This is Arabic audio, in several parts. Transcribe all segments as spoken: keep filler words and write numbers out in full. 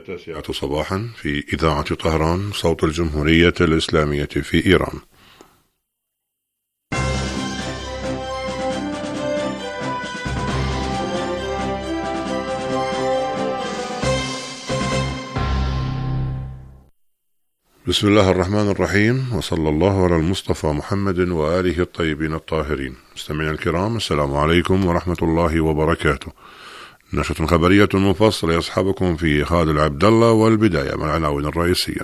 التاسعة صباحا في إذاعة طهران صوت الجمهورية الإسلامية في إيران. بسم الله الرحمن الرحيم، وصلى الله على المصطفى محمد وآله الطيبين الطاهرين. مستمعينا الكرام، السلام عليكم ورحمة الله وبركاته. نشرة خبرية مفصلة يصحبكم في خالد عبد الله، والبداية مع العناوين الرئيسية.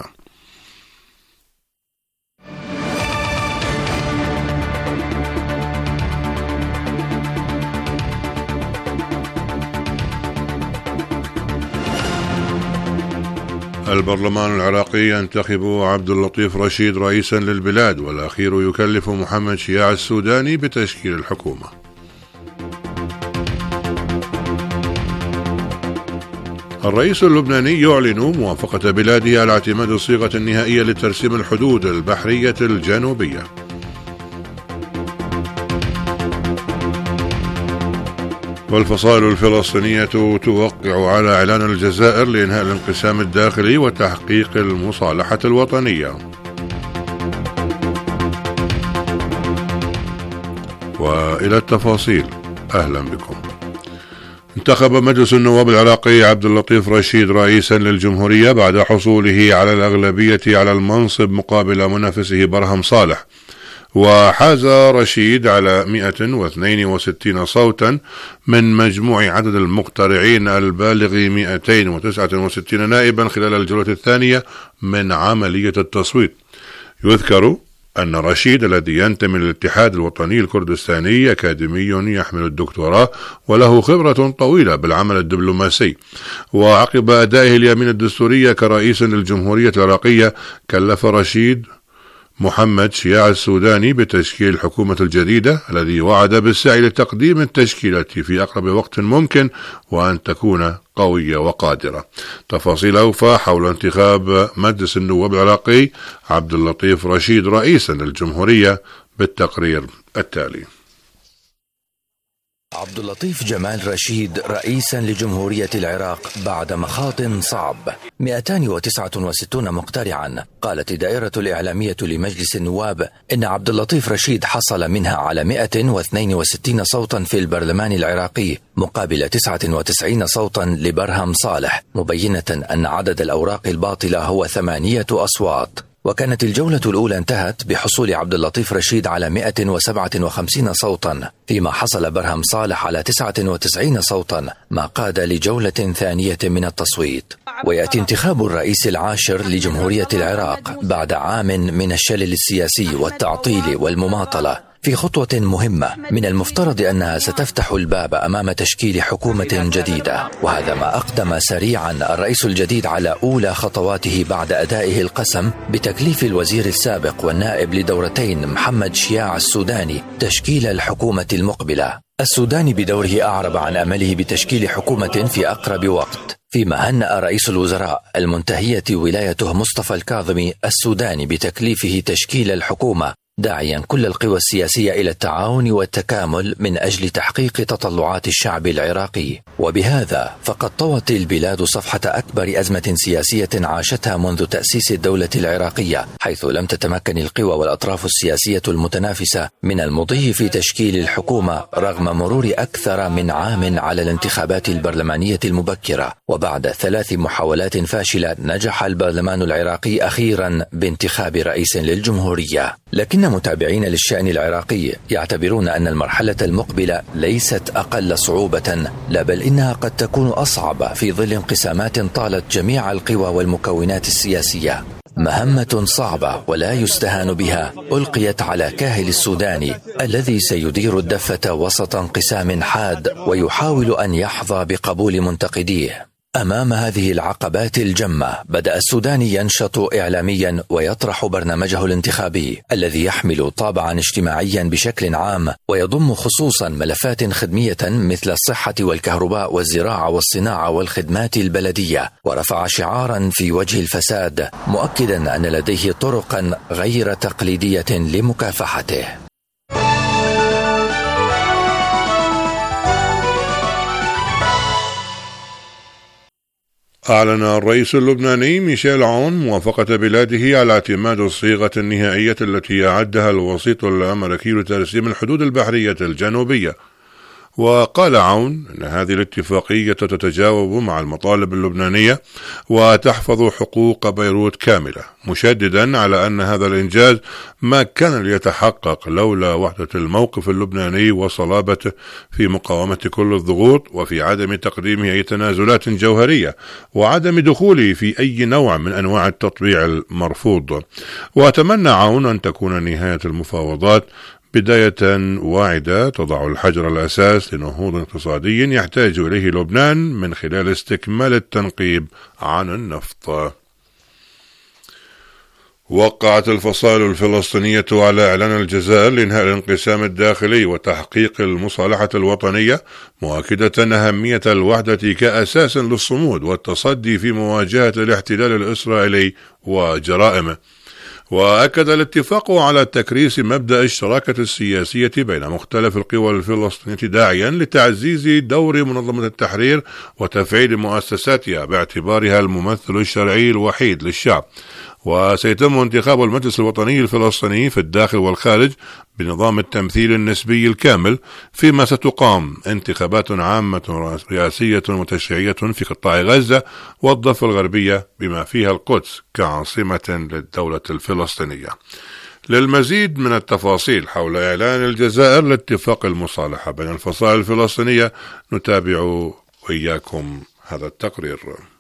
البرلمان العراقي ينتخب عبد اللطيف رشيد رئيسا للبلاد، والأخير يكلف محمد شياع السوداني بتشكيل الحكومة. الرئيس اللبناني يعلن موافقة بلاده على اعتماد الصيغة النهائية لترسيم الحدود البحرية الجنوبية. والفصائل الفلسطينية توقع على إعلان الجزائر لإنهاء الانقسام الداخلي وتحقيق المصالحة الوطنية. وإلى التفاصيل، أهلا بكم. انتخب مجلس النواب العراقي عبد اللطيف رشيد رئيسا للجمهورية بعد حصوله على الأغلبية على المنصب مقابل منافسه برهم صالح. وحاز رشيد على مئة واثنين وستين صوتا من مجموع عدد المقترعين البالغ مئتين وتسعة وستين نائبا خلال الجولة الثانية من عملية التصويت. يذكر أن رشيد الذي ينتمي للاتحاد الوطني الكردستاني أكاديمي يحمل الدكتوراه، وله خبرة طويلة بالعمل الدبلوماسي. وعقب أدائه اليمين الدستورية كرئيس للجمهورية العراقية، كلف رشيد محمد شياع السوداني بتشكيل الحكومة الجديدة، الذي وعد بالسعي لتقديم التشكيلة في أقرب وقت ممكن، وأن تكون قوية وقادرة. تفاصيل أوفى حول انتخاب مجلس النواب العراقي عبد اللطيف رشيد رئيسا للجمهورية بالتقرير التالي. عبد اللطيف جمال رشيد رئيسا لجمهورية العراق بعد مخاض صعب. مئتان وتسعة وستون مقترعا. قالت الدائرة الإعلامية لمجلس النواب إن عبد اللطيف رشيد حصل منها على مئة واثنين وستين صوتا في البرلمان العراقي مقابل تسعة وتسعين صوتا لبرهم صالح، مبينة أن عدد الأوراق الباطلة هو ثمانية أصوات. وكانت الجولة الأولى انتهت بحصول عبد اللطيف رشيد على مئة وسبعة وخمسين صوتا، فيما حصل برهم صالح على تسعة وتسعين صوتا، ما قاد لجولة ثانية من التصويت. ويأتي انتخاب الرئيس العاشر لجمهورية العراق بعد عام من الشلل السياسي والتعطيل والمماطلة، في خطوة مهمة من المفترض أنها ستفتح الباب أمام تشكيل حكومة جديدة. وهذا ما أقدم سريعا الرئيس الجديد على أولى خطواته بعد أدائه القسم بتكليف الوزير السابق والنائب لدورتين محمد شياع السوداني تشكيل الحكومة المقبلة. السوداني بدوره أعرب عن أمله بتشكيل حكومة في أقرب وقت، فيما هنأ رئيس الوزراء المنتهية ولايته مصطفى الكاظمي السوداني بتكليفه تشكيل الحكومة، داعيا كل القوى السياسية إلى التعاون والتكامل من أجل تحقيق تطلعات الشعب العراقي. وبهذا فقد طوت البلاد صفحة أكبر أزمة سياسية عاشتها منذ تأسيس الدولة العراقية، حيث لم تتمكن القوى والأطراف السياسية المتنافسة من المضي في تشكيل الحكومة رغم مرور أكثر من عام على الانتخابات البرلمانية المبكرة. وبعد ثلاث محاولات فاشلة، نجح البرلمان العراقي أخيرا بانتخاب رئيس للجمهورية. لكن متابعين للشأن العراقي يعتبرون أن المرحلة المقبلة ليست أقل صعوبة، لا بل إنها قد تكون أصعب في ظل انقسامات طالت جميع القوى والمكونات السياسية. مهمة صعبة ولا يستهان بها ألقيت على كاهل السوداني، الذي سيدير الدفة وسط انقسام حاد ويحاول أن يحظى بقبول منتقديه. أمام هذه العقبات الجمة، بدأ السوداني ينشط إعلاميا ويطرح برنامجه الانتخابي الذي يحمل طابعا اجتماعيا بشكل عام، ويضم خصوصا ملفات خدمية مثل الصحة والكهرباء والزراعة والصناعة والخدمات البلدية، ورفع شعارا في وجه الفساد، مؤكدا أن لديه طرقا غير تقليدية لمكافحته. أعلن الرئيس اللبناني ميشيل عون موافقة بلاده على اعتماد الصيغة النهائية التي أعدها الوسيط الأمريكي لترسيم الحدود البحرية الجنوبية. وقال عون أن هذه الاتفاقية تتجاوب مع المطالب اللبنانية وتحفظ حقوق بيروت كاملة، مشددا على أن هذا الإنجاز ما كان ليتحقق لولا وحدة الموقف اللبناني وصلابته في مقاومة كل الضغوط وفي عدم تقديمه أي تنازلات جوهرية وعدم دخوله في أي نوع من أنواع التطبيع المرفوض. وأتمنى عون أن تكون نهاية المفاوضات بداية واعدة تضع الحجر الأساس لنهوض اقتصادي يحتاج إليه لبنان من خلال استكمال التنقيب عن النفط. وقعت الفصائل الفلسطينية على إعلان الجزائر لإنهاء الانقسام الداخلي وتحقيق المصالحة الوطنية، مؤكدة أهمية الوحدة كأساس للصمود والتصدي في مواجهة الاحتلال الإسرائيلي وجرائمه. وأكد الاتفاق على تكريس مبدأ الشراكة السياسية بين مختلف القوى الفلسطينية داعيا لتعزيز دور منظمة التحرير وتفعيل مؤسساتها باعتبارها الممثل الشرعي الوحيد للشعب. وسيتم انتخاب المجلس الوطني الفلسطيني في الداخل والخارج بنظام التمثيل النسبي الكامل، فيما ستقام انتخابات عامة رئاسية وتشريعية في قطاع غزة والضفة الغربية بما فيها القدس كعاصمة للدولة الفلسطينية. للمزيد من التفاصيل حول إعلان الجزائر لاتفاق المصالحة بين الفصائل الفلسطينية نتابع وإياكم هذا التقرير.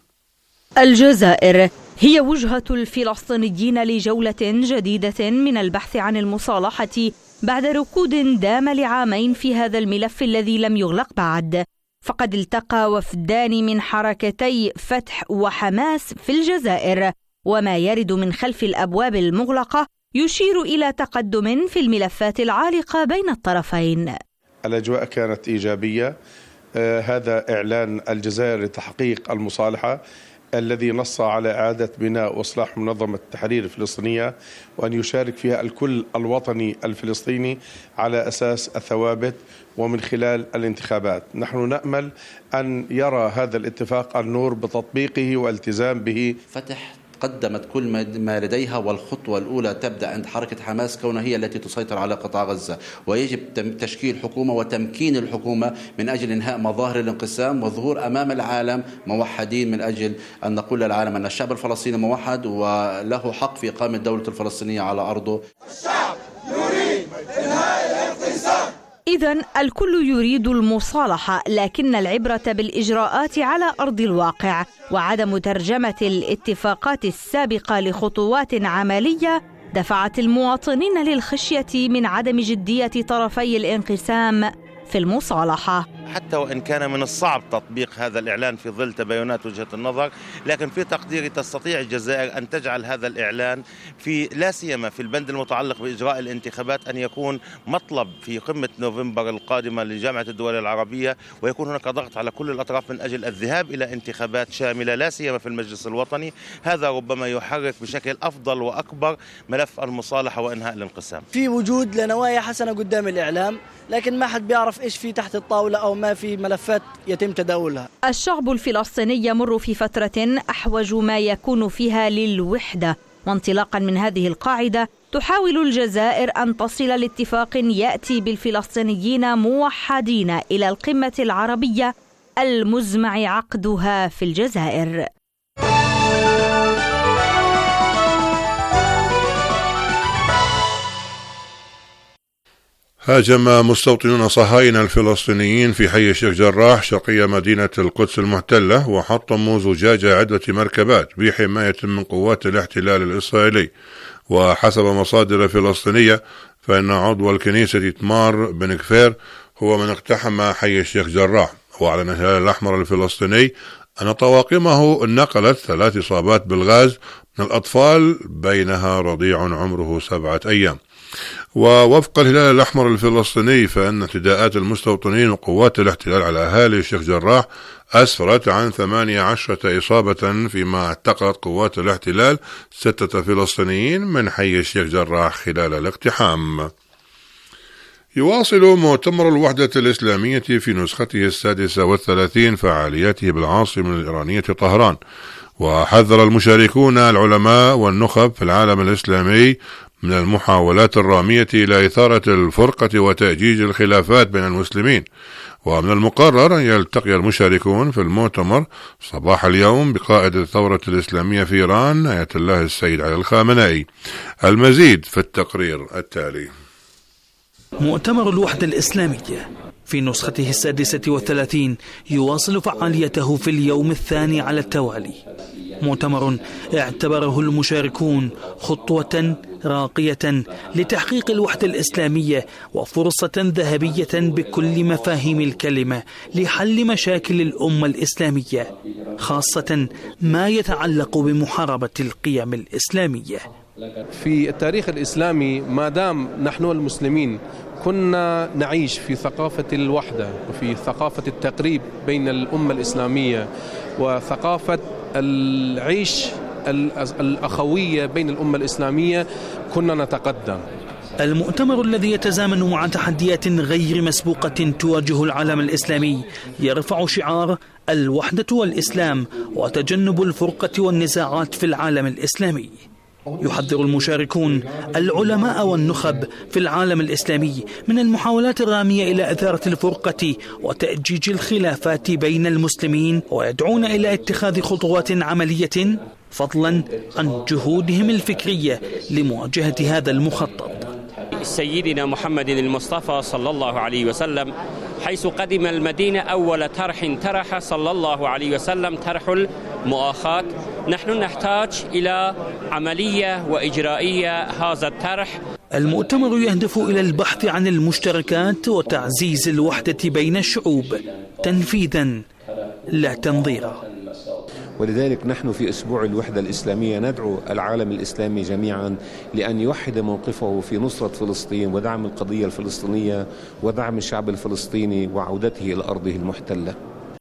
الجزائر هي وجهة الفلسطينيين لجولة جديدة من البحث عن المصالحة بعد ركود دام لعامين في هذا الملف الذي لم يغلق بعد. فقد التقى وفدان من حركتي فتح وحماس في الجزائر، وما يرد من خلف الأبواب المغلقة يشير إلى تقدم في الملفات العالقة بين الطرفين. الأجواء كانت إيجابية. آه هذا إعلان الجزائر لتحقيق المصالحة الذي نص على إعادة بناء وإصلاح منظمة التحرير الفلسطينية، وأن يشارك فيها الكل الوطني الفلسطيني على أساس الثوابت ومن خلال الانتخابات. نحن نأمل أن يرى هذا الاتفاق النور بتطبيقه والالتزام به. فتح قدمت كل ما لديها، والخطوة الأولى تبدأ عند حركة حماس كونها هي التي تسيطر على قطاع غزة، ويجب تشكيل حكومة وتمكين الحكومة من أجل إنهاء مظاهر الانقسام والظهور أمام العالم موحدين، من أجل أن نقول للعالم أن الشعب الفلسطيني موحد وله حق في إقامة الدولة الفلسطينية على أرضه. الشعب يريد إنهاء الانقسام. إذن الكل يريد المصالحة، لكن العبرة بالإجراءات على أرض الواقع، وعدم ترجمة الاتفاقات السابقة لخطوات عملية دفعت المواطنين للخشية من عدم جدية طرفي الانقسام في المصالحة. حتى وإن كان من الصعب تطبيق هذا الإعلان في ظل تباينات وجهة النظر، لكن في تقديري تستطيع الجزائر أن تجعل هذا الإعلان في لا سيما في البند المتعلق بإجراء الانتخابات أن يكون مطلب في قمة نوفمبر القادمة لجامعة الدول العربية، ويكون هناك ضغط على كل الأطراف من أجل الذهاب إلى انتخابات شاملة لا سيما في المجلس الوطني. هذا ربما يحرك بشكل أفضل وأكبر ملف المصالحة وإنهاء الانقسام. في وجود لنوايا حسنة قدام الإعلام، لكن ما حد بيعرف إيش في تحت الطاولة أو ما في ملفات يتم تداولها. الشعب الفلسطيني يمر في فترة أحوج ما يكون فيها للوحدة، وانطلاقا من هذه القاعدة تحاول الجزائر أن تصل لاتفاق يأتي بالفلسطينيين موحدين إلى القمة العربية المزمع عقدها في الجزائر. هاجم مستوطنون صهاينة الفلسطينيين في حي الشيخ جراح شرقية مدينة القدس المحتلة وحطموا زجاج عدة مركبات بحماية من قوات الاحتلال الإسرائيلي. وحسب مصادر فلسطينية فإن عضو الكنيسة إتمار بن كفير هو من اقتحم حي الشيخ جراح. وأعلن الهلال الأحمر الفلسطيني أن طواقمه نقلت ثلاث إصابات بالغاز من الأطفال بينها رضيع عمره سبعة أيام. ووفق الهلال الأحمر الفلسطيني فإن اعتداءات المستوطنين وقوات الاحتلال على أهالي الشيخ جراح أسفرت عن ثمانية عشرة إصابة، فيما اعتقلت قوات الاحتلال ستة فلسطينيين من حي الشيخ جراح خلال الاقتحام. يواصل مؤتمر الوحدة الإسلامية في نسخته السادسة والثلاثين فعالياته بالعاصمة الإيرانية طهران، وحذر المشاركون العلماء والنخب في العالم الإسلامي من المحاولات الرامية إلى إثارة الفرقة وتأجيج الخلافات بين المسلمين. ومن المقرر أن يلتقي المشاركون في المؤتمر صباح اليوم بقائد الثورة الإسلامية في إيران آية الله السيد علي الخامنئي. المزيد في التقرير التالي. مؤتمر الوحدة الإسلامية في نسخته السادسة والثلاثين يواصل فعاليته في اليوم الثاني على التوالي. مؤتمر اعتبره المشاركون خطوة راقية لتحقيق الوحدة الإسلامية وفرصة ذهبية بكل مفاهيم الكلمة لحل مشاكل الأمة الإسلامية، خاصة ما يتعلق بمحاربة القيم الإسلامية. في التاريخ الإسلامي ما دام نحن المسلمين كنا نعيش في ثقافة الوحدة وفي ثقافة التقريب بين الأمة الإسلامية وثقافة العيش الأخوية بين الأمة الإسلامية كنا نتقدم. المؤتمر الذي يتزامن مع تحديات غير مسبوقة تواجه العالم الإسلامي يرفع شعار الوحدة والإسلام وتجنب الفرقة والنزاعات في العالم الإسلامي. يحذر المشاركون العلماء والنخب في العالم الإسلامي من المحاولات الرامية إلى إثارة الفرقة وتأجيج الخلافات بين المسلمين، ويدعون إلى اتخاذ خطوات عملية فضلا عن جهودهم الفكرية لمواجهة هذا المخطط. سيدنا محمد المصطفى صلى الله عليه وسلم حيث قدم المدينة أول طرح طرح صلى الله عليه وسلم طرح المؤاخاة. نحن نحتاج إلى عملية وإجرائية هذا الطرح. المؤتمر يهدف إلى البحث عن المشتركات وتعزيز الوحدة بين الشعوب تنفيذا لا تنظيرا. ولذلك نحن في أسبوع الوحدة الإسلامية ندعو العالم الإسلامي جميعا لأن يوحد موقفه في نصرة فلسطين ودعم القضية الفلسطينية ودعم الشعب الفلسطيني وعودته إلى أرضه المحتلة.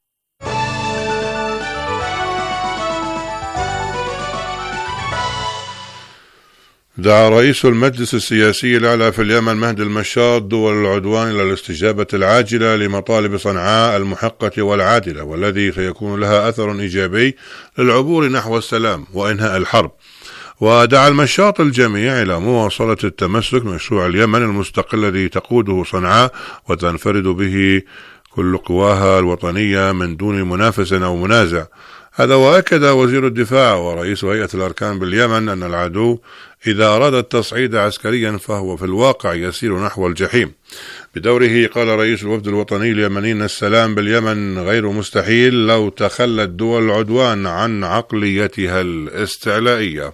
دعا رئيس المجلس السياسي الأعلى في اليمن مهدي المشاط دول العدوان إلى الاستجابة العاجلة لمطالب صنعاء المحقة والعادلة، والذي سيكون لها أثر إيجابي للعبور نحو السلام وإنهاء الحرب. ودعا المشاط الجميع إلى مواصلة التمسك بمشروع اليمن المستقل الذي تقوده صنعاء وتنفرد به كل قواها الوطنية من دون منافس أو منازع. هذا وأكد وزير الدفاع ورئيس هيئة الأركان باليمن أن العدو إذا أراد التصعيد عسكريا فهو في الواقع يسير نحو الجحيم. بدوره قال رئيس الوفد الوطني اليمني أن السلام باليمن غير مستحيل لو تخلت دول العدوان عن عقليتها الاستعلائية.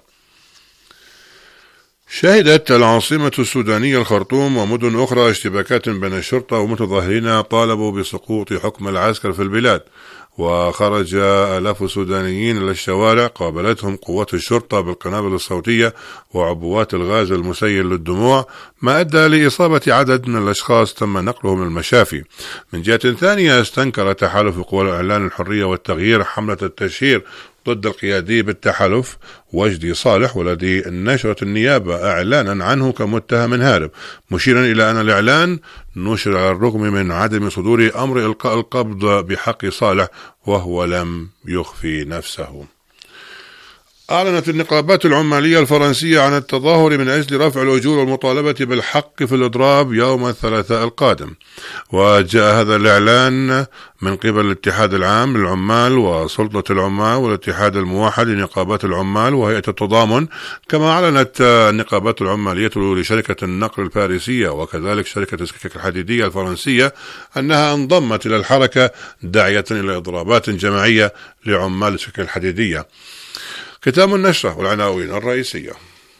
شهدت العاصمة السودانية الخرطوم ومدن أخرى اشتباكات بين الشرطة ومتظاهرين طالبوا بسقوط حكم العسكر في البلاد، وخرج آلاف سودانيين إلى الشوارع قابلتهم قوات الشرطة بالقنابل الصوتية وعبوات الغاز المسيل للدموع، ما أدى لإصابة عدد من الأشخاص تم نقلهم للمشافي. من جهة ثانية استنكر تحالف قوى الإعلان الحرية والتغيير حملة التشهير ضد القيادي بالتحالف وجدي صالح، والذي نشرت النيابة إعلانا عنه كمتهم هارب، مشيرا إلى أن الإعلان نشر على الرغم من عدم صدور أمر إلقاء القبض بحق صالح وهو لم يخفي نفسه. أعلنت النقابات العمالية الفرنسية عن التظاهر من أجل رفع الأجور والمطالبة بالحق في الإضراب يوم الثلاثاء القادم. وجاء هذا الإعلان من قبل الاتحاد العام للعمال وسلطة العمال والاتحاد الموحد لنقابات العمال وهيئة التضامن، كما أعلنت النقابات العمالية لشركة النقل الباريسية وكذلك شركة السكك الحديدية الفرنسية أنها انضمت إلى الحركة داعية إلى إضرابات جماعية لعمال السكك الحديدية. ختام النشرة والعناوين الرئيسية.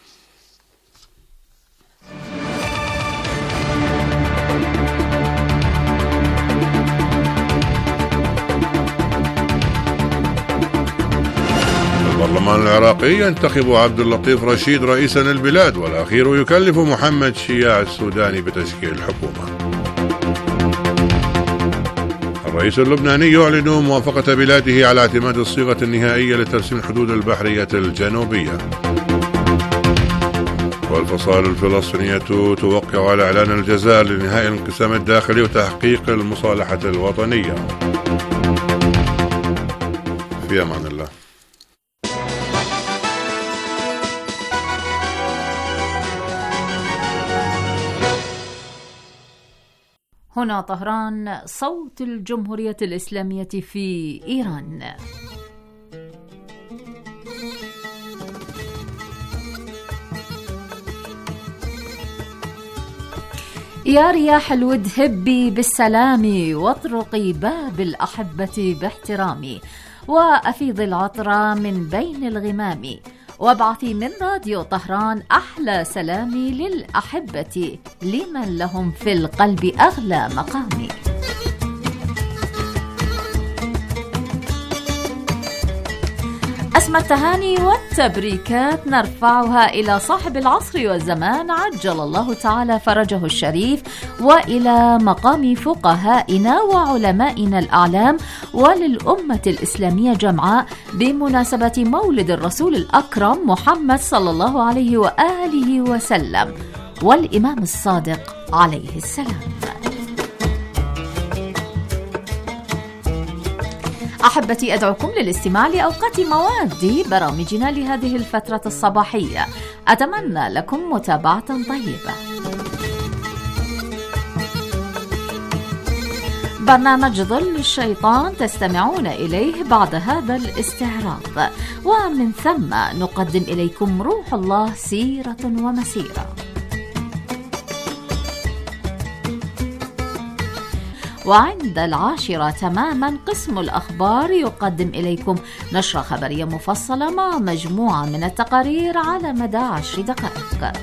البرلمان العراقي ينتخب عبد اللطيف رشيد رئيسا للبلاد، والأخير يكلف محمد شياع السوداني بتشكيل الحكومة. الرئيس اللبناني يعلن موافقة بلاده على اعتماد الصيغة النهائية لترسيم الحدود البحرية الجنوبية. والفصائل الفلسطينية توقع على إعلان الجزائر لنهاية الانقسام الداخلي وتحقيق المصالحة الوطنية. في أمان الله. هنا طهران، صوت الجمهورية الإسلامية في إيران. يا رياح الود هبي بالسلام، واطرقي باب الأحبة باحترامي، وأفيض العطر من بين الغمام، وابعثي من راديو طهران أحلى سلامي للأحبة، لمن لهم في القلب أغلى مقامي. أسمى التهاني والتبريكات نرفعها إلى صاحب العصر والزمان عجل الله تعالى فرجه الشريف، وإلى مقام فقهائنا وعلمائنا الأعلام، وللأمة الإسلامية جمعاء بمناسبة مولد الرسول الأكرم محمد صلى الله عليه وآله وسلم والإمام الصادق عليه السلام. أحبتي، أدعوكم للاستماع لأوقات مواد برامجنا لهذه الفترة الصباحية. أتمنى لكم متابعة طيبة. برنامج ظل الشيطان تستمعون إليه بعد هذا الاستعراض، ومن ثم نقدم إليكم روح الله سيرة ومسيرة. وعند العاشرة تماما قسم الأخبار يقدم إليكم نشرة خبرية مفصلة مع مجموعة من التقارير على مدى عشر دقائق.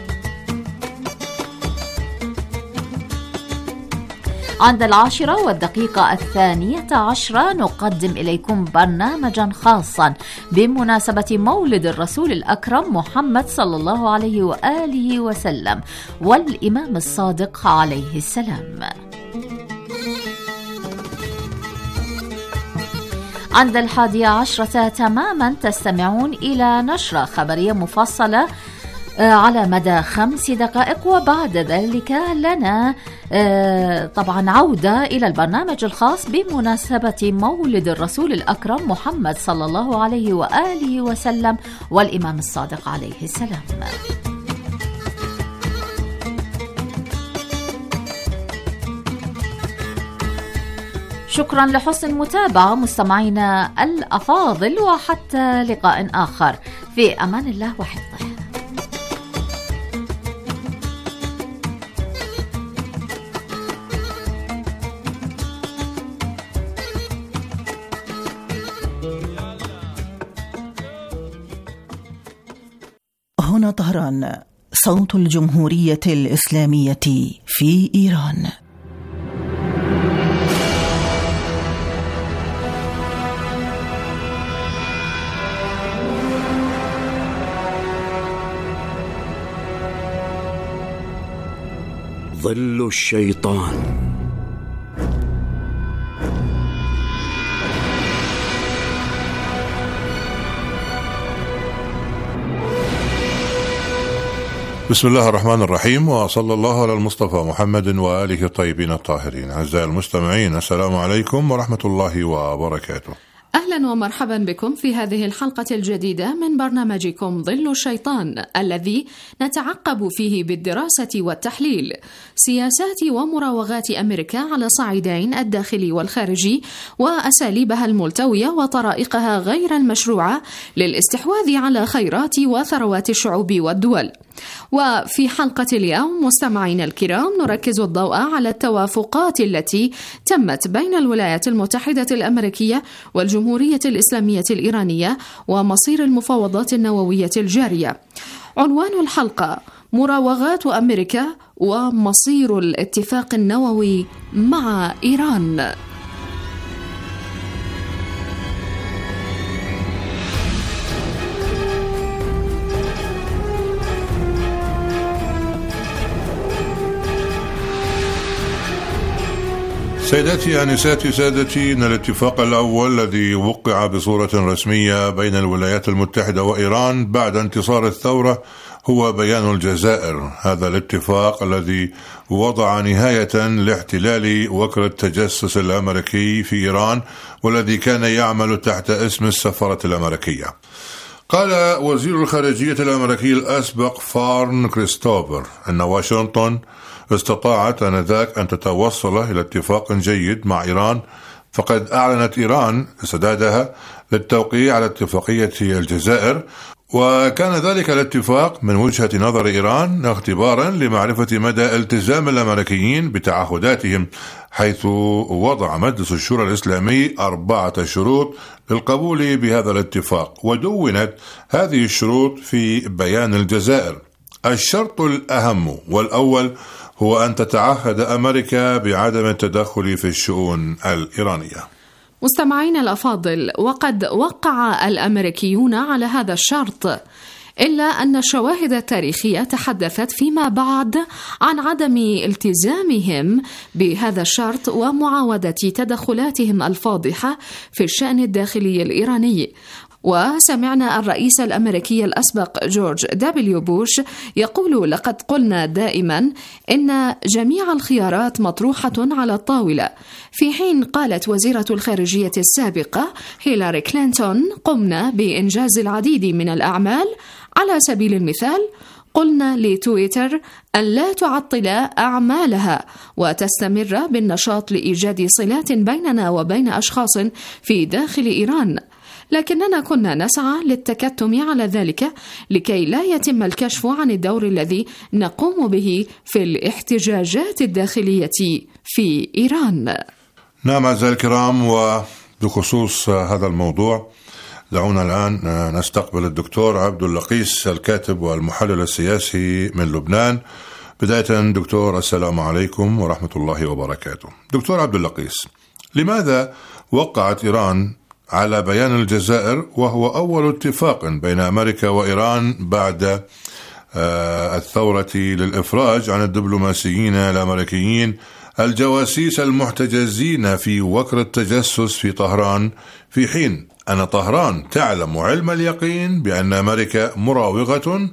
عند العاشرة والدقيقة الثانية عشرة نقدم إليكم برنامجا خاصا بمناسبة مولد الرسول الأكرم محمد صلى الله عليه وآله وسلم والإمام الصادق عليه السلام. عند الحادية عشرة تماما تستمعون إلى نشرة خبرية مفصلة على مدى خمس دقائق، وبعد ذلك لنا طبعا عودة إلى البرنامج الخاص بمناسبة مولد الرسول الأكرم محمد صلى الله عليه وآله وسلم والإمام الصادق عليه السلام. شكرا لحسن المتابعة مستمعينا الأفاضل، وحتى لقاء آخر في أمان الله وحفظه. هنا طهران، صوت الجمهورية الإسلامية في إيران. ظل الشيطان. بسم الله الرحمن الرحيم، وصلى الله على المصطفى محمد وآله الطيبين الطاهرين. أعزائي المستمعين، السلام عليكم ورحمة الله وبركاته. أهلا ومرحبا بكم في هذه الحلقة الجديدة من برنامجكم ظل الشيطان، الذي نتعقب فيه بالدراسة والتحليل سياسات ومراوغات أمريكا على صعيدين الداخلي والخارجي، وأساليبها الملتوية وطرائقها غير المشروعة للاستحواذ على خيرات وثروات الشعوب والدول. وفي حلقة اليوم مستمعينا الكرام نركز الضوء على التوافقات التي تمت بين الولايات المتحدة الأمريكية والجمهورية الإسلامية الإيرانية ومصير المفاوضات النووية الجارية. عنوان الحلقة: مراوغات أمريكا ومصير الاتفاق النووي مع إيران. سيداتي آنساتي سادتي، إن الاتفاق الأول الذي وقع بصورة رسمية بين الولايات المتحدة وإيران بعد انتصار الثورة هو بيان الجزائر، هذا الاتفاق الذي وضع نهاية لاحتلال وكر التجسس الأمريكي في إيران والذي كان يعمل تحت اسم السفارة الأمريكية. قال وزير الخارجية الأمريكي الأسبق فارن كريستوفر أن واشنطن استطاعت آنذاك أن تتوصل إلى اتفاق جيد مع إيران، فقد أعلنت إيران استعدادها للتوقيع على اتفاقية الجزائر، وكان ذلك الاتفاق من وجهة نظر إيران اختبارا لمعرفة مدى التزام الأمريكيين بتعهداتهم، حيث وضع مجلس الشورى الإسلامي أربعة شروط للقبول بهذا الاتفاق، ودونت هذه الشروط في بيان الجزائر. الشرط الأهم والأول هو أن تتعهد أمريكا بعدم التدخل في الشؤون الإيرانية. مستمعينا الأفاضل، وقد وقع الأمريكيون على هذا الشرط، إلا أن الشواهد التاريخية تحدثت فيما بعد عن عدم التزامهم بهذا الشرط ومعاودة تدخلاتهم الفاضحة في الشأن الداخلي الإيراني. وسمعنا الرئيس الأمريكي الأسبق جورج دبليو بوش يقول: لقد قلنا دائما إن جميع الخيارات مطروحة على الطاولة، في حين قالت وزيرة الخارجية السابقة هيلاري كلينتون: قمنا بإنجاز العديد من الأعمال. على سبيل المثال، قلنا لتويتر أن لا تعطل أعمالها وتستمر بالنشاط لإيجاد صلات بيننا وبين أشخاص في داخل إيران، لكننا كنا نسعى للتكتم على ذلك لكي لا يتم الكشف عن الدور الذي نقوم به في الاحتجاجات الداخلية في إيران. نعم أعزائي الكرام، وبخصوص هذا الموضوع دعونا الآن نستقبل الدكتور عبد اللقيس الكاتب والمحلل السياسي من لبنان. بداية دكتور، السلام عليكم ورحمة الله وبركاته. دكتور عبد اللقيس، لماذا وقعت إيران على بيان الجزائر وهو أول اتفاق بين أمريكا وإيران بعد الثورة للإفراج عن الدبلوماسيين الأمريكيين الجواسيس المحتجزين في وكر التجسس في طهران، في حين أن طهران تعلم علم اليقين بأن أمريكا مراوغة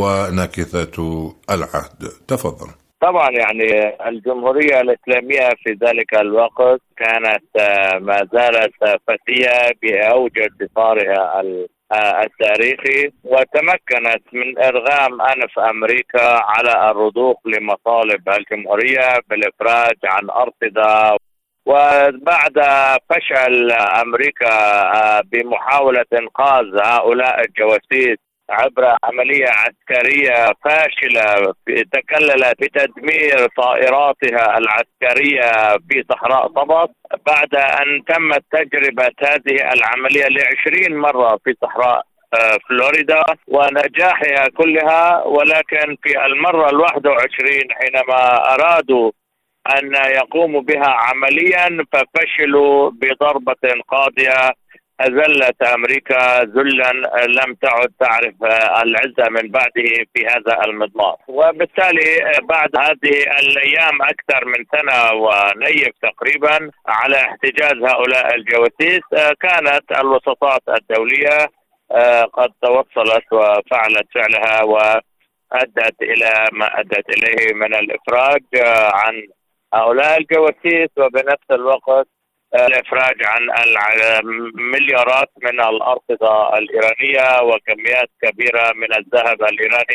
وناكثة العهد؟ تفضل. طبعا يعني الجمهورية الإسلامية في ذلك الوقت كانت ما زالت فتية بأوج انتصارها التاريخي، وتمكنت من إرغام أنف أمريكا على الرضوخ لمطالب الجمهورية بالإفراج عن أرصدة. وبعد فشل أمريكا بمحاولة إنقاذ هؤلاء الجواسيس عبر عملية عسكرية فاشلة تكللت بتدمير طائراتها العسكرية في صحراء طبق، بعد أن تمت تجربة هذه العملية لعشرين مرة في صحراء فلوريدا ونجاحها كلها، ولكن في المرة الواحدة وعشرين حينما أرادوا أن يقوموا بها عمليا ففشلوا بضربة قاضية أذلت أمريكا ذلا لم تعد تعرف العزة من بعده في هذا المضمار. وبالتالي بعد هذه الأيام أكثر من سنة ونيف تقريبا على احتجاز هؤلاء الجواسيس، كانت الوساطات الدولية قد توصلت وفعلت فعلها وأدت إلى ما أدت إليه من الإفراج عن هؤلاء الجواسيس، وبنفس الوقت الإفراج عن مليارات من الأرصدة الإيرانية وكميات كبيرة من الذهب الإيراني.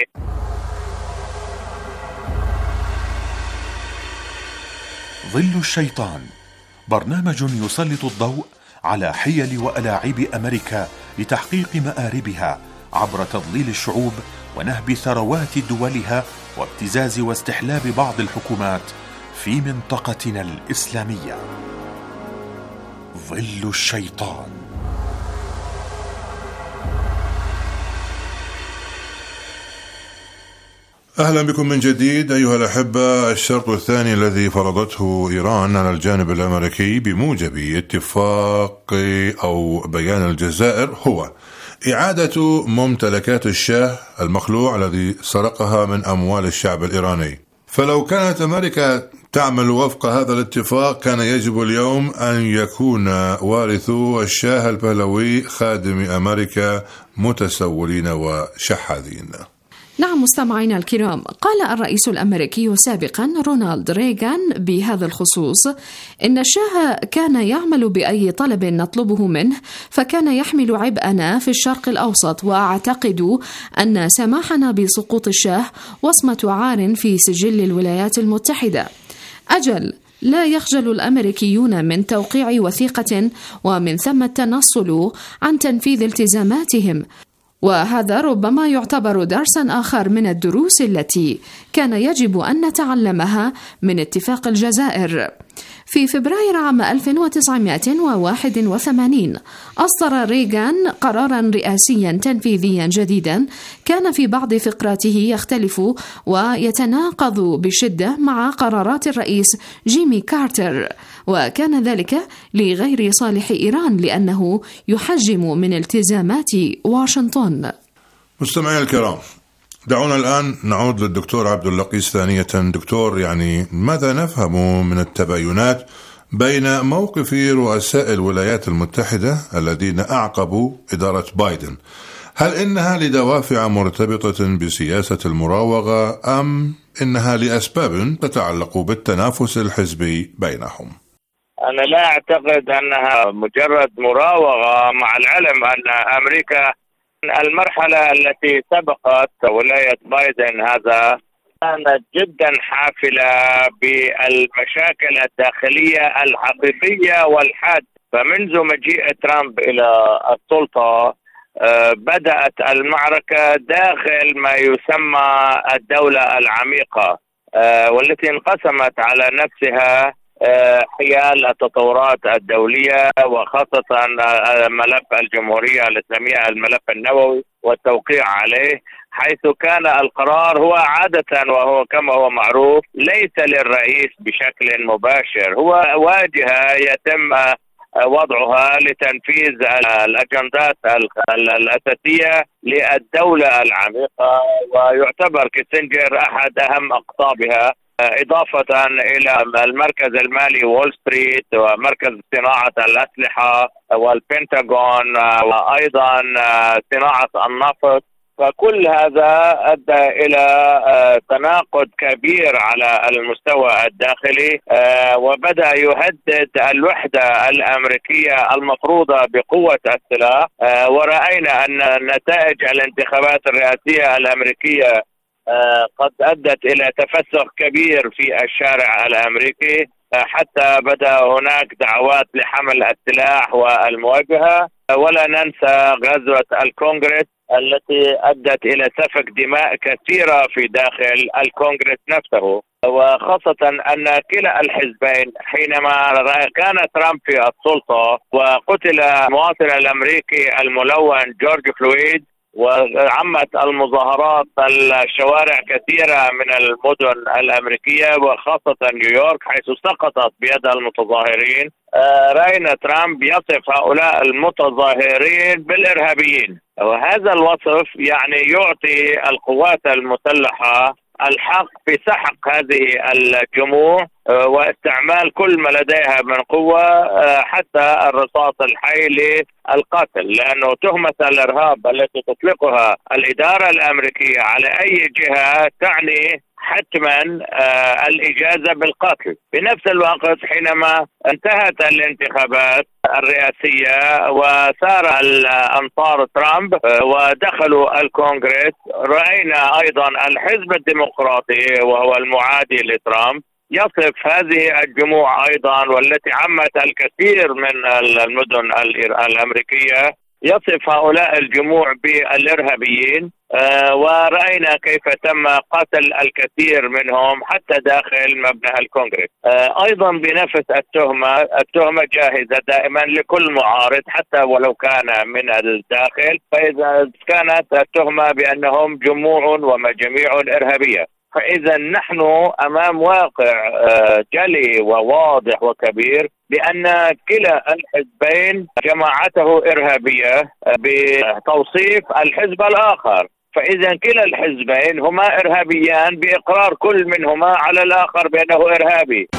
ظل الشيطان، برنامج يسلط الضوء على حيل وألاعيب أمريكا لتحقيق مآربها عبر تضليل الشعوب ونهب ثروات دولها وابتزاز واستحلاب بعض الحكومات في منطقتنا الإسلامية. ظل الشيطان. أهلا بكم من جديد أيها الأحبة. الشرط الثاني الذي فرضته إيران على الجانب الأمريكي بموجب اتفاق أو بيان الجزائر هو إعادة ممتلكات الشاه المخلوع الذي سرقها من أموال الشعب الإيراني. فلو كانت أمريكا تعمل وفق هذا الاتفاق كان يجب اليوم أن يكون وارثو الشاه البهلوي خادم أمريكا متسولين وشحاذين. نعم مستمعينا الكرام، قال الرئيس الأمريكي سابقا رونالد ريغان بهذا الخصوص إن الشاه كان يعمل بأي طلب نطلبه منه فكان يحمل عبئنا في الشرق الأوسط، وأعتقد أن سماحنا بسقوط الشاه وصمة عار في سجل الولايات المتحدة. أجل، لا يخجل الأمريكيون من توقيع وثيقة ومن ثم التنصل عن تنفيذ التزاماتهم، وهذا ربما يعتبر درسا آخر من الدروس التي كان يجب أن نتعلمها من اتفاق الجزائر. في فبراير عام ألف وتسعمائة وواحد وثمانين أصدر ريغان قرارا رئاسيا تنفيذيا جديدا كان في بعض فقراته يختلف ويتناقض بشدة مع قرارات الرئيس جيمي كارتر، وكان ذلك لغير صالح إيران لأنه يحجم من التزامات واشنطن. مستمعي الكرام، دعونا الآن نعود للدكتور عبد اللطيف ثانية. دكتور، يعني ماذا نفهم من التباينات بين موقف رؤساء الولايات المتحدة الذين أعقبوا إدارة بايدن؟ هل إنها لدوافع مرتبطة بسياسة المراوغة أم إنها لأسباب تتعلق بالتنافس الحزبي بينهم؟ أنا لا أعتقد أنها مجرد مراوغة، مع العلم أن أمريكا المرحلة التي سبقت ولاية بايدن هذا كانت جدا حافلة بالمشاكل الداخلية الحقيقية والحاد. فمنذ مجيء ترامب إلى السلطة بدأت المعركة داخل ما يسمى الدولة العميقة، والتي انقسمت على نفسها حيال التطورات الدولية، وخاصة ملف الجمهورية الإسلامية، الملف النووي والتوقيع عليه، حيث كان القرار هو عادة وهو كما هو معروف ليس للرئيس بشكل مباشر، هو واجهة يتم وضعها لتنفيذ الأجندات الأساسية للدولة العميقة، ويعتبر كيسنجر أحد أهم أقطابها، إضافة إلى المركز المالي وول ستريت ومركز صناعة الأسلحة والبنتاغون وأيضا صناعة النفط. فكل هذا أدى إلى تناقض كبير على المستوى الداخلي، وبدأ يهدد الوحدة الأمريكية المفروضة بقوة السلاح. ورأينا أن نتائج الانتخابات الرئاسية الأمريكية قد أدت إلى تفسخ كبير في الشارع الأمريكي، حتى بدأ هناك دعوات لحمل السلاح والمواجهة. ولا ننسى غزوة الكونغرس التي أدت إلى سفك دماء كثيرة في داخل الكونغرس نفسه، وخاصة أن كلا الحزبين حينما كان ترامب في السلطة وقتل المواطن الأمريكي الملون جورج فلويد، وعمت المظاهرات الشوارع كثيرة من المدن الأمريكية وخاصة نيويورك حيث سقطت بيد المتظاهرين، رأينا ترامب يصف هؤلاء المتظاهرين بالإرهابيين. وهذا الوصف يعني يعطي القوات المسلحة الحق في سحق هذه الجموع واستعمال كل ما لديها من قوة، حتى الرصاص الحي للقتل، لأنه تهمة الإرهاب التي تطلقها الإدارة الأمريكية على أي جهة تعني حتما الإجازة بالقتل. بنفس الوقت حينما انتهت الانتخابات الرئاسية وسار الأنصار ترامب ودخلوا الكونغرس، رأينا أيضا الحزب الديمقراطي وهو المعادي لترامب يصف هذه الجموع أيضا والتي عمت الكثير من المدن الأمريكية، يصف هؤلاء الجموع بالإرهابيين. آه ورأينا كيف تم قتل الكثير منهم حتى داخل مبنى الكونغرس. آه أيضا بنفس التهمة، التهمة جاهزة دائما لكل معارض حتى ولو كان من الداخل، فإذا كانت التهمة بأنهم جموع ومجاميع إرهابية، فإذا نحن أمام واقع جلي وواضح وكبير بأن كلا الحزبين جماعته إرهابية بتوصيف الحزب الآخر، فإذا كلا الحزبين هما إرهابيان بإقرار كل منهما على الآخر بأنه إرهابي.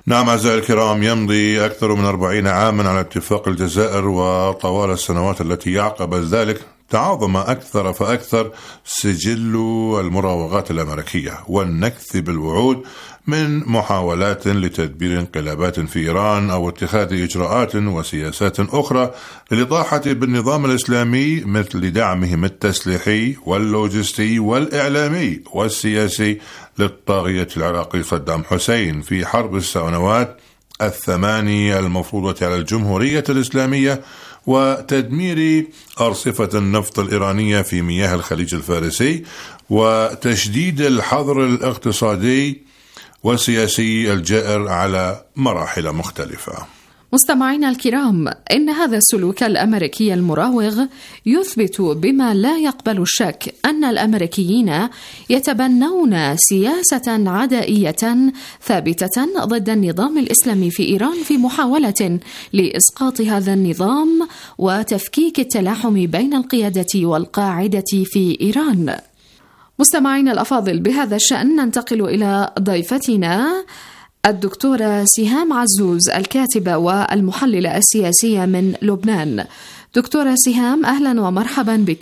نعم أعزائي الكرام، يمضي أكثر من أربعين عاما على اتفاق الجزائر، وطوال السنوات التي يعقبت ذلك تعاظم أكثر فأكثر سجل المراوغات الأمريكية والنكث بالوعود من محاولات لتدبير انقلابات في إيران أو اتخاذ إجراءات وسياسات أخرى للإطاحة بالنظام الإسلامي، مثل دعمهم التسليحي واللوجستي والإعلامي والسياسي للطاغية العراقي صدام حسين في حرب السنوات الثمانية المفروضة على الجمهورية الإسلامية، وتدمير أرصفة النفط الإيرانية في مياه الخليج الفارسي، وتشديد الحظر الاقتصادي والسياسي الجائر على مراحل مختلفة. مستمعينا الكرام، إن هذا السلوك الأمريكي المراوغ يثبت بما لا يقبل الشك أن الأمريكيين يتبنون سياسة عدائية ثابتة ضد النظام الإسلامي في إيران في محاولة لإسقاط هذا النظام وتفكيك التلاحم بين القيادة والقاعدة في إيران. مستمعينا الأفاضل، بهذا الشأن ننتقل إلى ضيفتنا الدكتورة سهام عزوز، الكاتبة والمحللة السياسية من لبنان. دكتورة سهام، أهلا ومرحبا بك.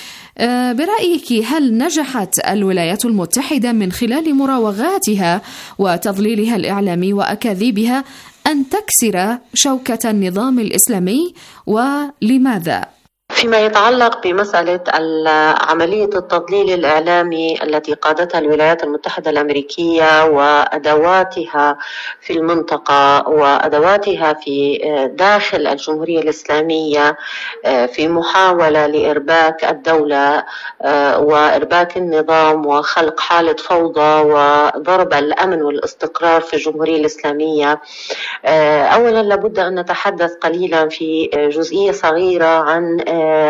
برأيك، هل نجحت الولايات المتحدة من خلال مراوغاتها وتضليلها الإعلامي وأكاذيبها أن تكسر شوكة النظام الإسلامي، ولماذا؟ فيما يتعلق بمسألة عملية التضليل الإعلامي التي قادتها الولايات المتحدة الأمريكية وأدواتها في المنطقة وأدواتها في داخل الجمهورية الإسلامية في محاولة لإرباك الدولة وإرباك النظام وخلق حالة فوضى وضرب الأمن والاستقرار في الجمهورية الإسلامية، أولا لابد أن نتحدث قليلا في جزئية صغيرة عن